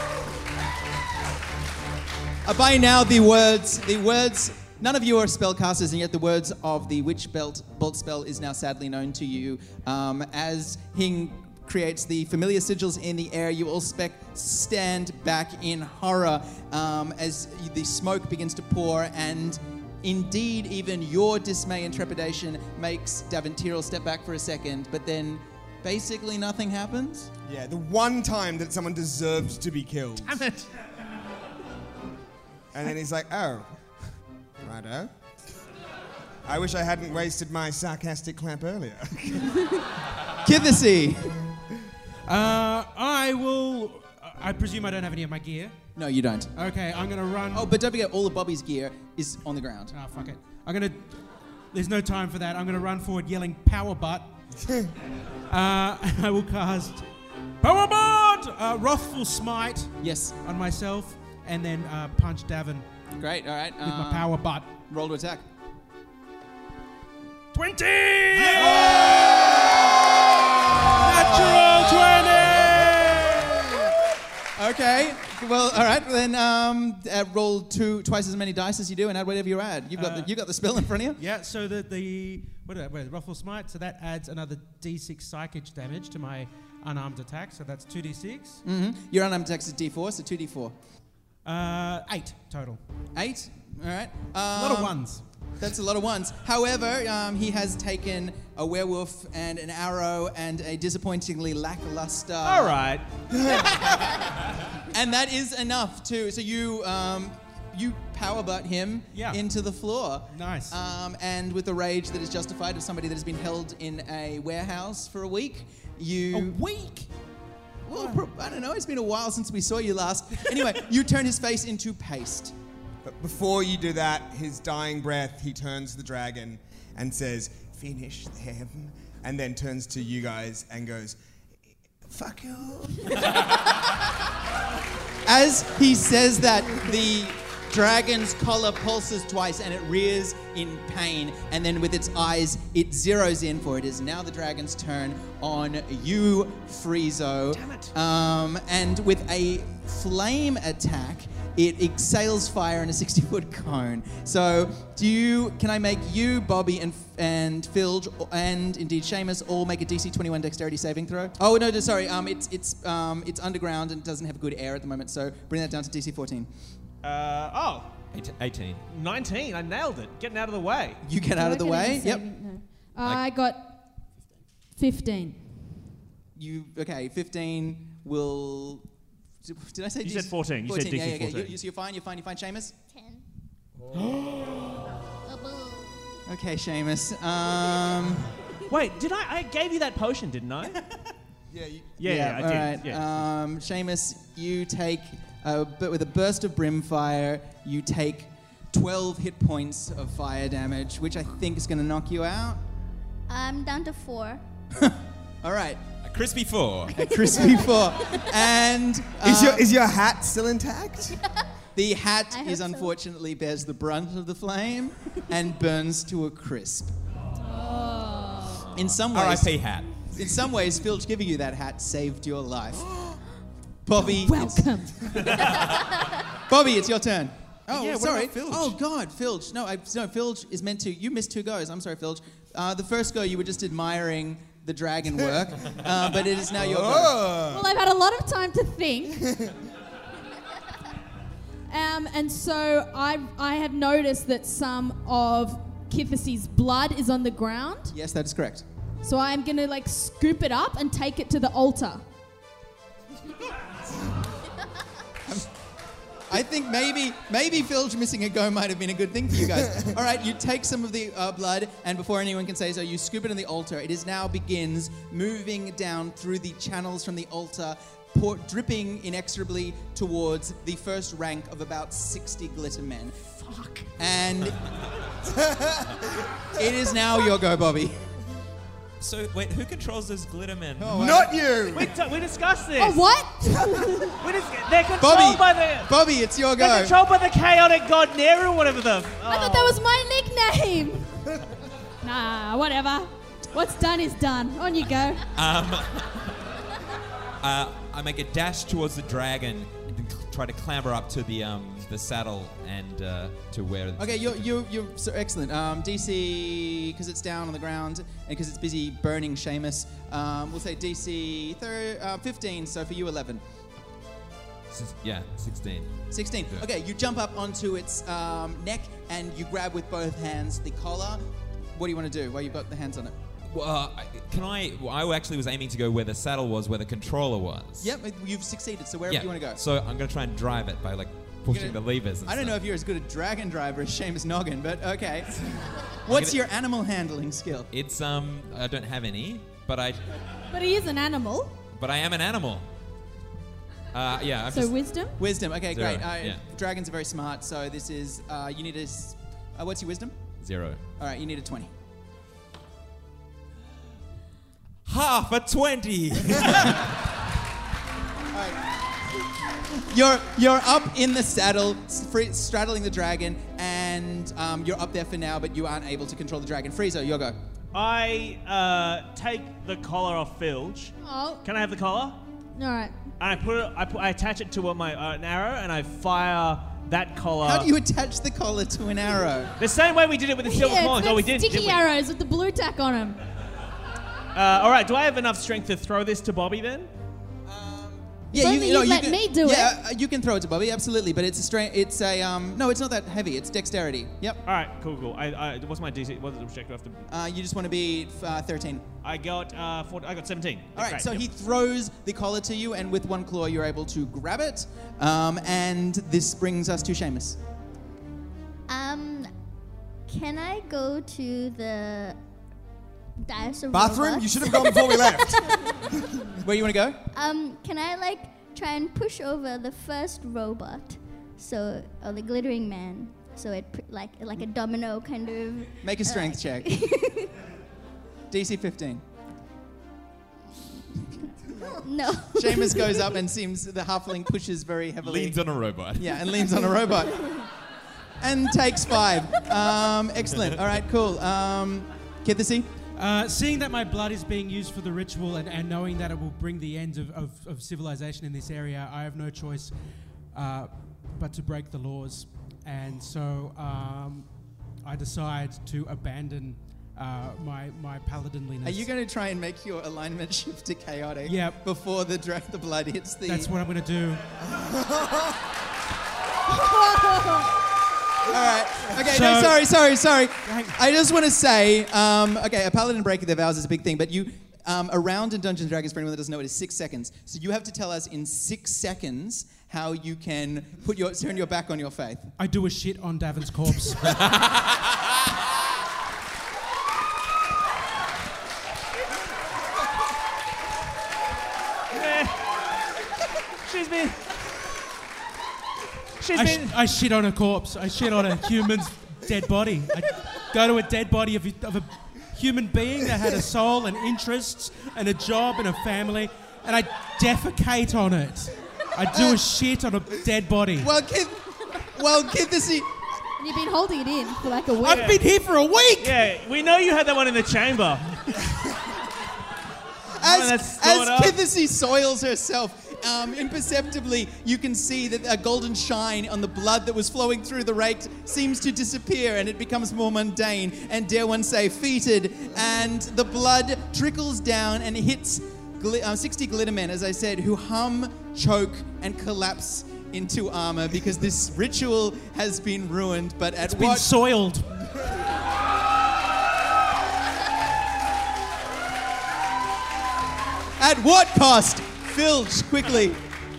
Uh, by now, the words, the words. None of you are spellcasters, and yet the words of the witch belt bolt spell is now sadly known to you. Um, as Hing creates the familiar sigils in the air, you all spec stand back in horror um, as the smoke begins to pour, and indeed, even your dismay and trepidation makes Davin Tyrrell step back for a second, but then basically nothing happens. Yeah, the one time that someone deserved to be killed. damn it. And then he's like, oh, righto. I wish I hadn't wasted my sarcastic clap earlier. Kithesy. Uh, I will. I presume I don't have any of my gear. No, you don't. Okay, I'm gonna run. Oh, but don't forget, all of Bobby's gear is on the ground. Ah, fuck it. I'm gonna. There's no time for that. I'm gonna run forward yelling "Power Butt." uh, I will cast Power Butt, uh, Wrathful Smite. Yes. On myself, and then uh, punch Davin Great. All right. with my um, Power Butt. Roll to attack. Twenty. Natural twenty. Okay. Well, all right. Then um, uh, roll two, twice as many dice as you do, and add whatever you add. You've got Uh, the you got the spell in front of you. Yeah. So the the what is that? Wait, Wrathful Smite. So that adds another D six psychic damage to my unarmed attack, so that's two d six. Mm-hmm. Your unarmed attack is d four, so two d four. Uh, eight total. Eight? All right. Um, A lot of ones. That's a lot of ones. However, um, he has taken a werewolf and an arrow and a disappointingly lackluster... All right. And that is enough to... So you... Um, You power butt him Yeah. into the floor. Nice. Um, and with the rage that is justified of somebody that has been held in a warehouse for a week, you... A week? Well, pro- I don't know. It's been a while since we saw you last. Anyway, you turn his face into paste. But before you do that, his dying breath, he turns to the dragon and says, "Finish them," and then turns to you guys and goes, "Fuck you." As he says that, the dragon's collar pulses twice and it rears in pain, and then with its eyes, it zeroes in, for it is now the dragon's turn on you, Friezo. Damn it. Um, and with a flame attack, it exhales fire in a sixty-foot cone. So, do you? Can I make you, Bobby, and and Filge, and indeed Seamus all make a D C twenty-one Dexterity saving throw? Oh no, no, sorry. Um, it's it's um it's underground and doesn't have good air at the moment. So bring that down to D C fourteen. Uh, oh. eighteen. nineteen. I nailed it. Getting out of the way. You get out of the way. Yep. No. I got fifteen. You okay? Fifteen will. Did I say? You said fourteen. You said yeah, D C yeah, yeah. fourteen. You, so you're fine. You're fine. You're fine. Seamus. Ten. Okay, Seamus. Um. Wait, did I? I gave you that potion, didn't I? Yeah, you, Yeah, yeah, I all did. right. Yeah. Um, Seamus, you take, uh, but with a burst of brimfire, you take twelve hit points of fire damage, which I think is going to knock you out. I'm down to four. All right. A crispy four. A crispy four. And uh, is your is your hat still intact? the hat I hope is so. unfortunately bears the brunt of the flame and burns to a crisp. Oh. In some R I ways, P hat. in some ways, Filch giving you that hat saved your life. Bobby, it's- Welcome. Bobby, it's your turn. Oh, Yeah, what sorry. about Filch? Oh God, Filch. No, I, no, Filch is meant to. You missed two goes. I'm sorry, Filch. Uh, the first go, you were just admiring the dragon work, uh, but it is now your go. Well, I've had a lot of time to think. um, and so I I have noticed that some of Kithus's blood is on the ground. Yes, that is correct. So I'm gonna like scoop it up and take it to the altar. I think maybe maybe Filch missing a go might have been a good thing for you guys. All right, you take some of the uh, blood, and before anyone can say so, you scoop it in the altar. It is now begins moving down through the channels from the altar, pour, dripping inexorably towards the first rank of about sixty glitter men. Fuck. And it is now your go, Bobby. So, wait, who controls those glitter men? Oh, Not you. We, t- we discussed this. Oh, what? We dis- they're controlled Bobby, by the. Bobby, it's your They're go. controlled by the chaotic god Neru, whatever the. I thought that was my nickname. Nah, whatever. What's done is done. On you go. Um, uh, I make a dash towards the dragon and then cl- try to clamber up to the um, the saddle and uh, to where. Okay, you're, you're, you're so excellent. Um, D C, because it's down on the ground and because it's busy burning Seamus, um, we'll say D C thir- uh, fifteen, so for you eleven. S- Yeah, sixteen. sixteen. Yeah. Okay, you jump up onto its um, neck and you grab with both hands the collar. What do you want to do while you've got the hands on it? Well, uh, I- can I? Well, I actually was aiming to go where the saddle was, where the controller was. Yep, you've succeeded, so wherever Yeah. you want to go. So I'm gonna try and drive it by like pushing gonna- the levers. And I don't know stuff. if you're as good a dragon driver as Seamus Noggin, but okay. What's gonna- your animal handling skill? It's um, I don't have any, but I, But he is an animal. but I am an animal. Uh, yeah. I'm So just, wisdom. Wisdom. Okay, Zero, great. Uh, yeah. Dragons are very smart, so this is uh, you need a. s- Uh, what's your wisdom? zero. All right, you need a twenty. Half a twenty. You're you're up in the saddle, s- free, straddling the dragon, and um, you're up there for now, but you aren't able to control the dragon. Friezo, your go. I uh, take the collar off Filch. Oh, Can I have the collar? all right. And I put it. I, put, I attach it to uh, my uh, an arrow, and I fire that collar. How do you attach the collar to an arrow? The same way we did it with the silver Yeah, coins. it's Oh, we got did. sticky did we? arrows with the blue tack on them. Uh, all right, do I have enough strength to throw this to Bobby then? If only you know, you'd let can, me do yeah, uh, you can throw it to Bobby, absolutely. But it's a strength. It's a um. No, it's not that heavy. It's dexterity. Yep. All right, cool, cool. I, I, what's my D C? What's the objective after? Uh, you just want to be uh, thirteen. I got uh, four, I got seventeen. All right, Great, so yep. he throws the collar to you, and with one claw, you're able to grab it. Um, and this brings us to Seamus. Um, can I go to the dinosaur Bathroom? robots? You should have gone before we left. Where you want to go? Um, can I like try and push over the first robot, so or the glittering man, so it pr- like like a domino kind of. Make a strength uh, check. D C fifteen. No. Seamus goes up and seems the halfling pushes very heavily. Leans on a robot. Yeah, and leans on a robot. And takes five. Um, excellent. All right, cool. Um, Kithisi? Uh, seeing that my blood is being used for the ritual and, and knowing that it will bring the end of, of, of civilization in this area, I have no choice uh, but to break the laws. And so um, I decide to abandon uh, my, my paladinliness. Are you going to try and make your alignment shift to chaotic Yep. before the, dra- the blood hits the... That's what I'm going to do. All right. Okay, So- no, sorry, sorry, sorry. I just want to say, um, okay, a paladin breaking their vows is a big thing, but you, um, a round in Dungeons and Dragons, for anyone that doesn't know, it is six seconds. So you have to tell us in six seconds how you can put your turn your back on your faith. I do a shit on Davin's corpse. She's been. She's I, been. sh- I shit on a corpse. I shit on a human's dead body. I go to a dead body of, of a human being that had a soul and interests and a job and a family, and I defecate on it. I do a shit on a dead body. Well, kid, well, Kithisi... And you've been holding it in for like a week. I've been here for a week. Yeah, we know you had that one in the chamber. As, that's as stored up. Kithisi soils herself, um, imperceptibly, you can see that a golden shine on the blood that was flowing through the rake seems to disappear, and it becomes more mundane, and dare one say, fetid, and the blood trickles down and hits gli- uh, sixty glittermen, as I said, who hum, choke, and collapse into armor because this ritual has been ruined, but at It's been what... soiled. At what cost? Filch, quickly.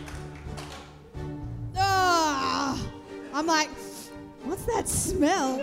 Ah, I'm like, what's that smell?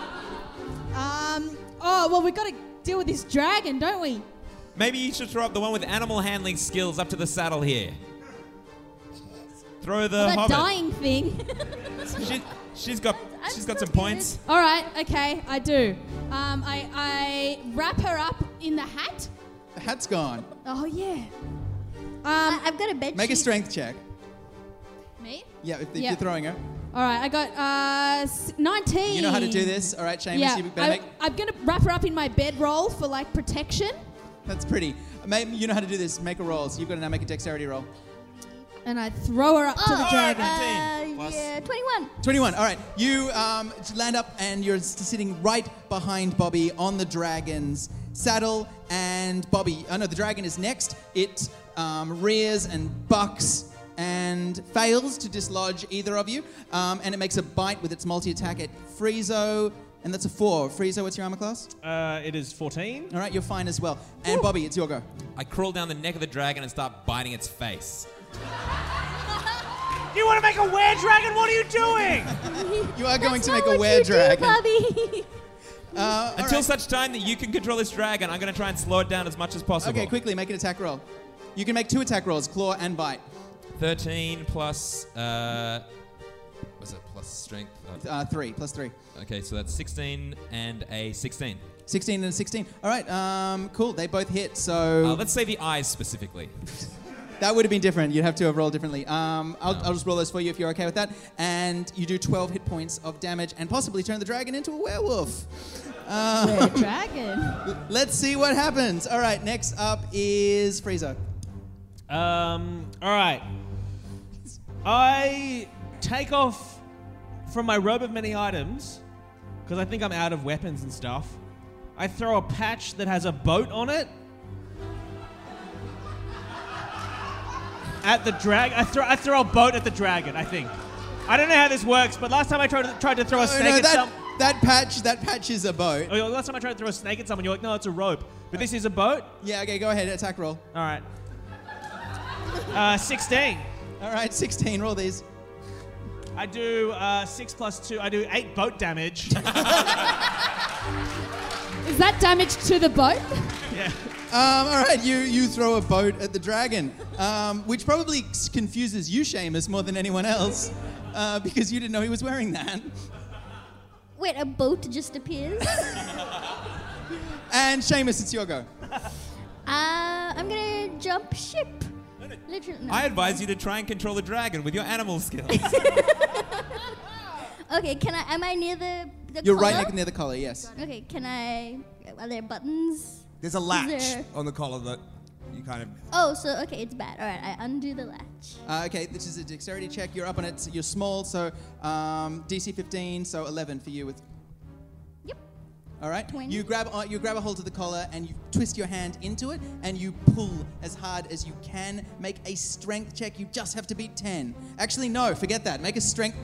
Um. Oh well, we got to deal with this dragon, don't we? Maybe you should throw up the one with animal handling skills up to the saddle here. Throw the that hobbit. dying thing. She, she's got she's got some points. All right, okay, I do. Um, I, I wrap her up in the hat. The hat's gone. Oh yeah. Um, I've got a bed Make a sheet. strength check. Me? Yeah, if, if Yeah. you're throwing her. All right, I got uh, s- nineteen. You know how to do this. All right, Seamus, Yeah, you better I, make... I'm gonna wrap her up in my bedroll for like protection, That's pretty. Maybe you know how to do this. Make a roll. So you've got to now make a dexterity roll. and I throw her up to the Oh, dragon. uh, Plus- yeah, twenty-one. twenty-one. All right. You um, land up and you're s- sitting right behind Bobby on the dragon's saddle. And Bobby, oh no, the dragon is next. It um, rears and bucks and fails to dislodge either of you. Um, and it makes a bite with its multi-attack at Friezo. And that's a four. Friezo, what's your armor class? Uh, it is fourteen. All right, you're fine as well. And Bobby, it's your go. I crawl down the neck of the dragon and start biting its face. You want to make a were-dragon? What are you doing? You are going That's to not make a what were you do, dragon. Bobby. Uh, all Until right. such time that you can control this dragon, I'm going to try and slow it down as much as possible. Okay, quickly, make an attack roll. You can make two attack rolls, claw and bite. thirteen plus, uh, what's it, plus strength? Uh, Uh, three, plus three. okay, so that's sixteen and a sixteen. sixteen and sixteen. All right, um, cool. They both hit, so Uh, let's say the eyes specifically. that would have been different. You'd have to have rolled differently. Um, I'll, I'll just roll those for you if you're okay with that. And you do twelve hit points of damage and possibly turn the dragon into a werewolf. Um, Were dragon. Let's see what happens. All right, next up is Friezo. Um. All right. I take off from my robe of many items because I think I'm out of weapons and stuff. I throw a patch that has a boat on it at the drag. I throw I throw a boat at the dragon. I think. I don't know how this works, but last time I tried to, tried to throw a Oh, snake no, at that, some. that patch, that patch is a boat. Oh, last time I tried to throw a snake at someone, you're like, no, it's a rope. But this is a boat. Yeah. Okay. Go ahead. Attack roll. All right. Uh, sixteen. All right. sixteen. Roll these. I do uh, six plus two. I do eight boat damage. Is that damage to the boat? Yeah. Um, all right, you you throw a boat at the dragon, um, which probably s- confuses you, Seamus, more than anyone else, uh, because you didn't know he was wearing that. Wait, a boat just appears? And Seamus, it's your go. Uh, I'm gonna jump ship. Literally. No. I advise you to try and control the dragon with your animal skills. Okay, can I? Am I near the the You're collar? right near, near the collar, yes. Okay, can I? Are there buttons? There's a latch there- on the collar that you kind of. Oh, so okay, it's bad. All right, I undo the latch. Uh, okay, this is a dexterity check. You're up on it. You're small, so um, D C fifteen, so eleven for you with. Yep. All right. twenty. You grab uh, you grab a hold of the collar and you twist your hand into it and you pull as hard as you can. Make a strength check. You just have to beat ten. Actually, no, forget that. Make a strength.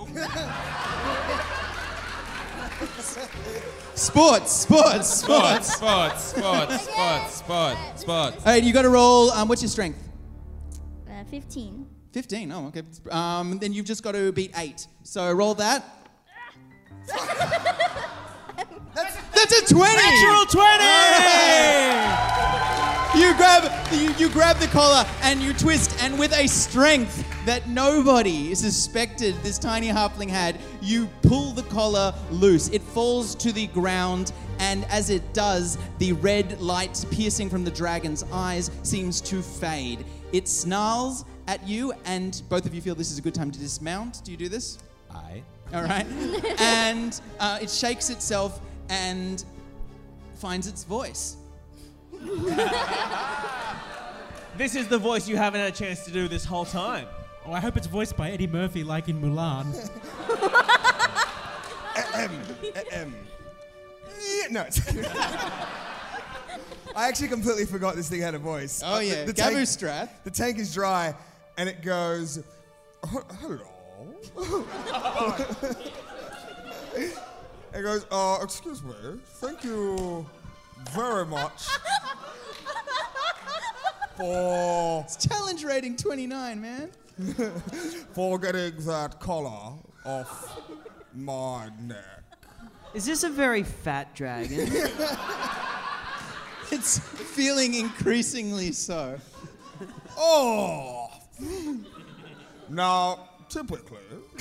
Sports, sports, sports, sports, sports, sports, sports, sports, sports. All right, you got to roll. Um, what's your strength? Uh, Fifteen. Fifteen. Oh, okay. Um, then you've just got to beat eight. So roll that. That's a twenty. Natural twenty. You grab you, you grab the collar and you twist, and with a strength that nobody suspected this tiny halfling had, you pull the collar loose. It falls to the ground, and as it does, the red light piercing from the dragon's eyes seems to fade. It snarls at you, and both of you feel this is a good time to dismount. Do you do this? Aye. All right. And uh, it shakes itself and finds its voice. This is the voice you haven't had a chance to do this whole time. Oh, I hope it's voiced by Eddie Murphy, like in Mulan. Ahem, ahem. Yeah, no. it's- I actually completely forgot this thing had a voice. Oh, Uh, yeah. the, the tank, Gavustrath. the tank is dry, and it goes, "H- hello. It goes, uh, excuse me, thank you very much for It's challenge rating twenty-nine, man. for getting that collar off my neck. Is this a very fat dragon? It's feeling increasingly so. Oh! Now, typically,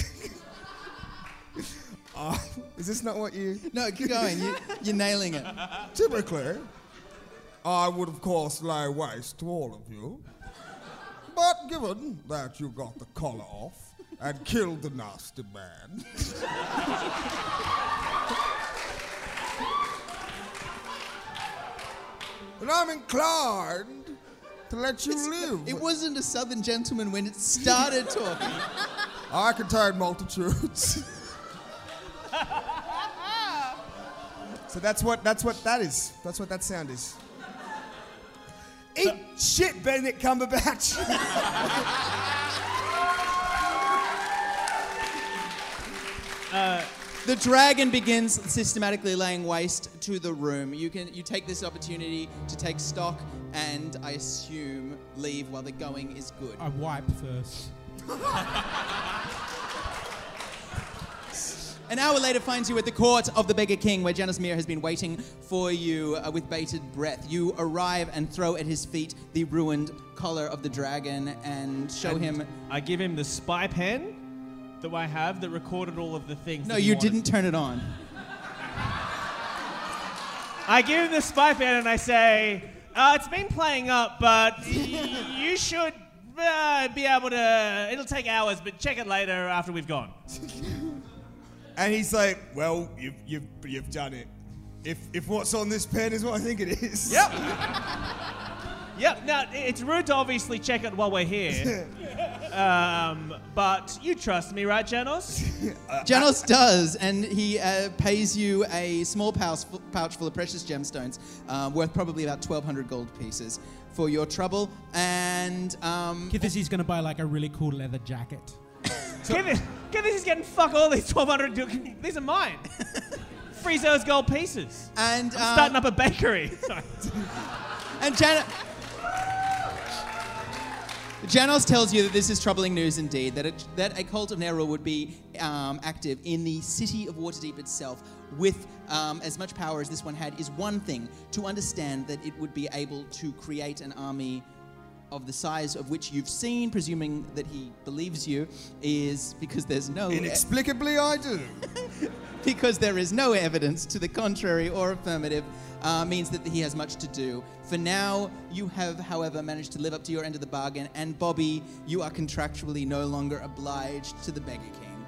uh, is this not what you? No, keep going. You, you're nailing it. Typically, I would of course lay waste to all of you, but given that you got the collar off and killed the nasty man, and I'm inclined to let you live. It wasn't a southern gentleman when it started talking. I contain multitudes. So that's what that's what that is. That's what that sound is. Eat shit, Benedict Cumberbatch. The dragon begins systematically laying waste to the room. You can you take this opportunity to take stock and I assume leave while the going is good. I wipe first. An hour later finds you at the court of the Beggar King, where Janice Mir has been waiting for you uh, with bated breath. You arrive and throw at his feet the ruined collar of the dragon and show And him... I give him the spy pen that I have that recorded all of the things. No, that he you wanted. didn't turn it on. I give him the spy pen and I say, uh, it's been playing up, but y- you should uh, be able to. It'll take hours, but check it later after we've gone. And he's like, "Well, you've you've you've done it. If if what's on this pen is what I think it is." Yep. Yep. Now it's rude to obviously check it while we're here. Um, but you trust me, right, Janos? Janos does, and he uh, pays you a small pouch, pouch full of precious gemstones, uh, worth probably about twelve hundred gold pieces, for your trouble. And um, Kithis is going to buy like a really cool leather jacket. Kithis, Kithis is getting fuck all these twelve hundred. These are mine. Freeze those gold pieces. And I'm uh, starting up a bakery. Sorry. And Jan- Janos tells you that this is troubling news indeed, that, it, that a cult of Nerul would be um, active in the city of Waterdeep itself with um, as much power as this one had is one thing. To understand that it would be able to create an army of the size of which you've seen, presuming that he believes you, is because there's no... Inexplicably I do. Because there is no evidence to the contrary or affirmative, uh, means that he has much to do. For now, you have, however, managed to live up to your end of the bargain, and Bobby, you are contractually no longer obliged to the Beggar King.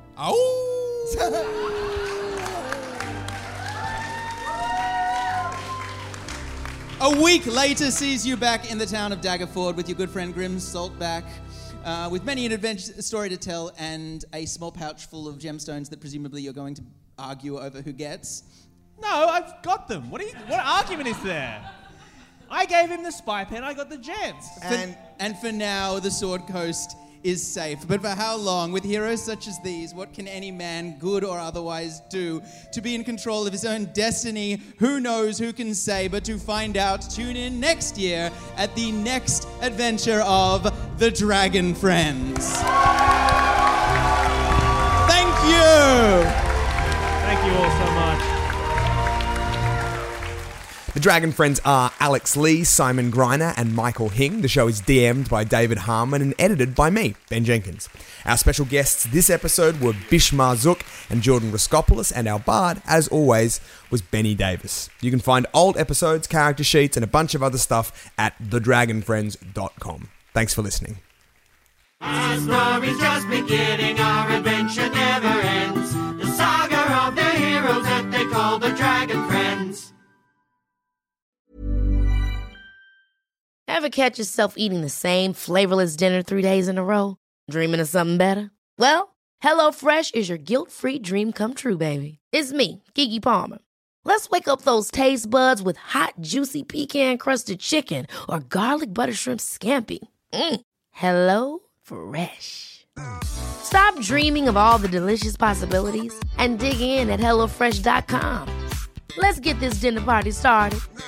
A week later sees you back in the town of Daggerford with your good friend Grim Saltback, uh, with many an adventure story to tell and a small pouch full of gemstones that presumably you're going to argue over who gets. No, I've got them. What, are you, what argument is there? I gave him the spy pen, I got the gems. And, and for now, the Sword Coast is safe. But for how long? With heroes such as these, what can any man, good or otherwise, do to be in control of his own destiny? Who knows, who can say? But to find out, tune in next year at the next adventure of The Dragon Friends. Thank you! Thank you all so much. The Dragon Friends are Alex Lee, Simon Greiner, and Michael Hing. The show is D M'd by David Harmon and edited by me, Ben Jenkins. Our special guests this episode were Bishmar Zook and Jordan Raskopoulos, and our bard, as always, was Benny Davis. You can find old episodes, character sheets, and a bunch of other stuff at the dragon friends dot com. Thanks for listening. Our story's just beginning, our adventure never ends. The saga of the heroes that they call the Dragon Friends. Ever catch yourself eating the same flavorless dinner three days in a row? Dreaming of something better? Well, HelloFresh is your guilt-free dream come true, baby. It's me, Keke Palmer. Let's wake up those taste buds with hot, juicy pecan-crusted chicken or garlic butter shrimp scampi. Mm. Hello Fresh. Stop dreaming of all the delicious possibilities and dig in at hello fresh dot com. Let's get this dinner party started.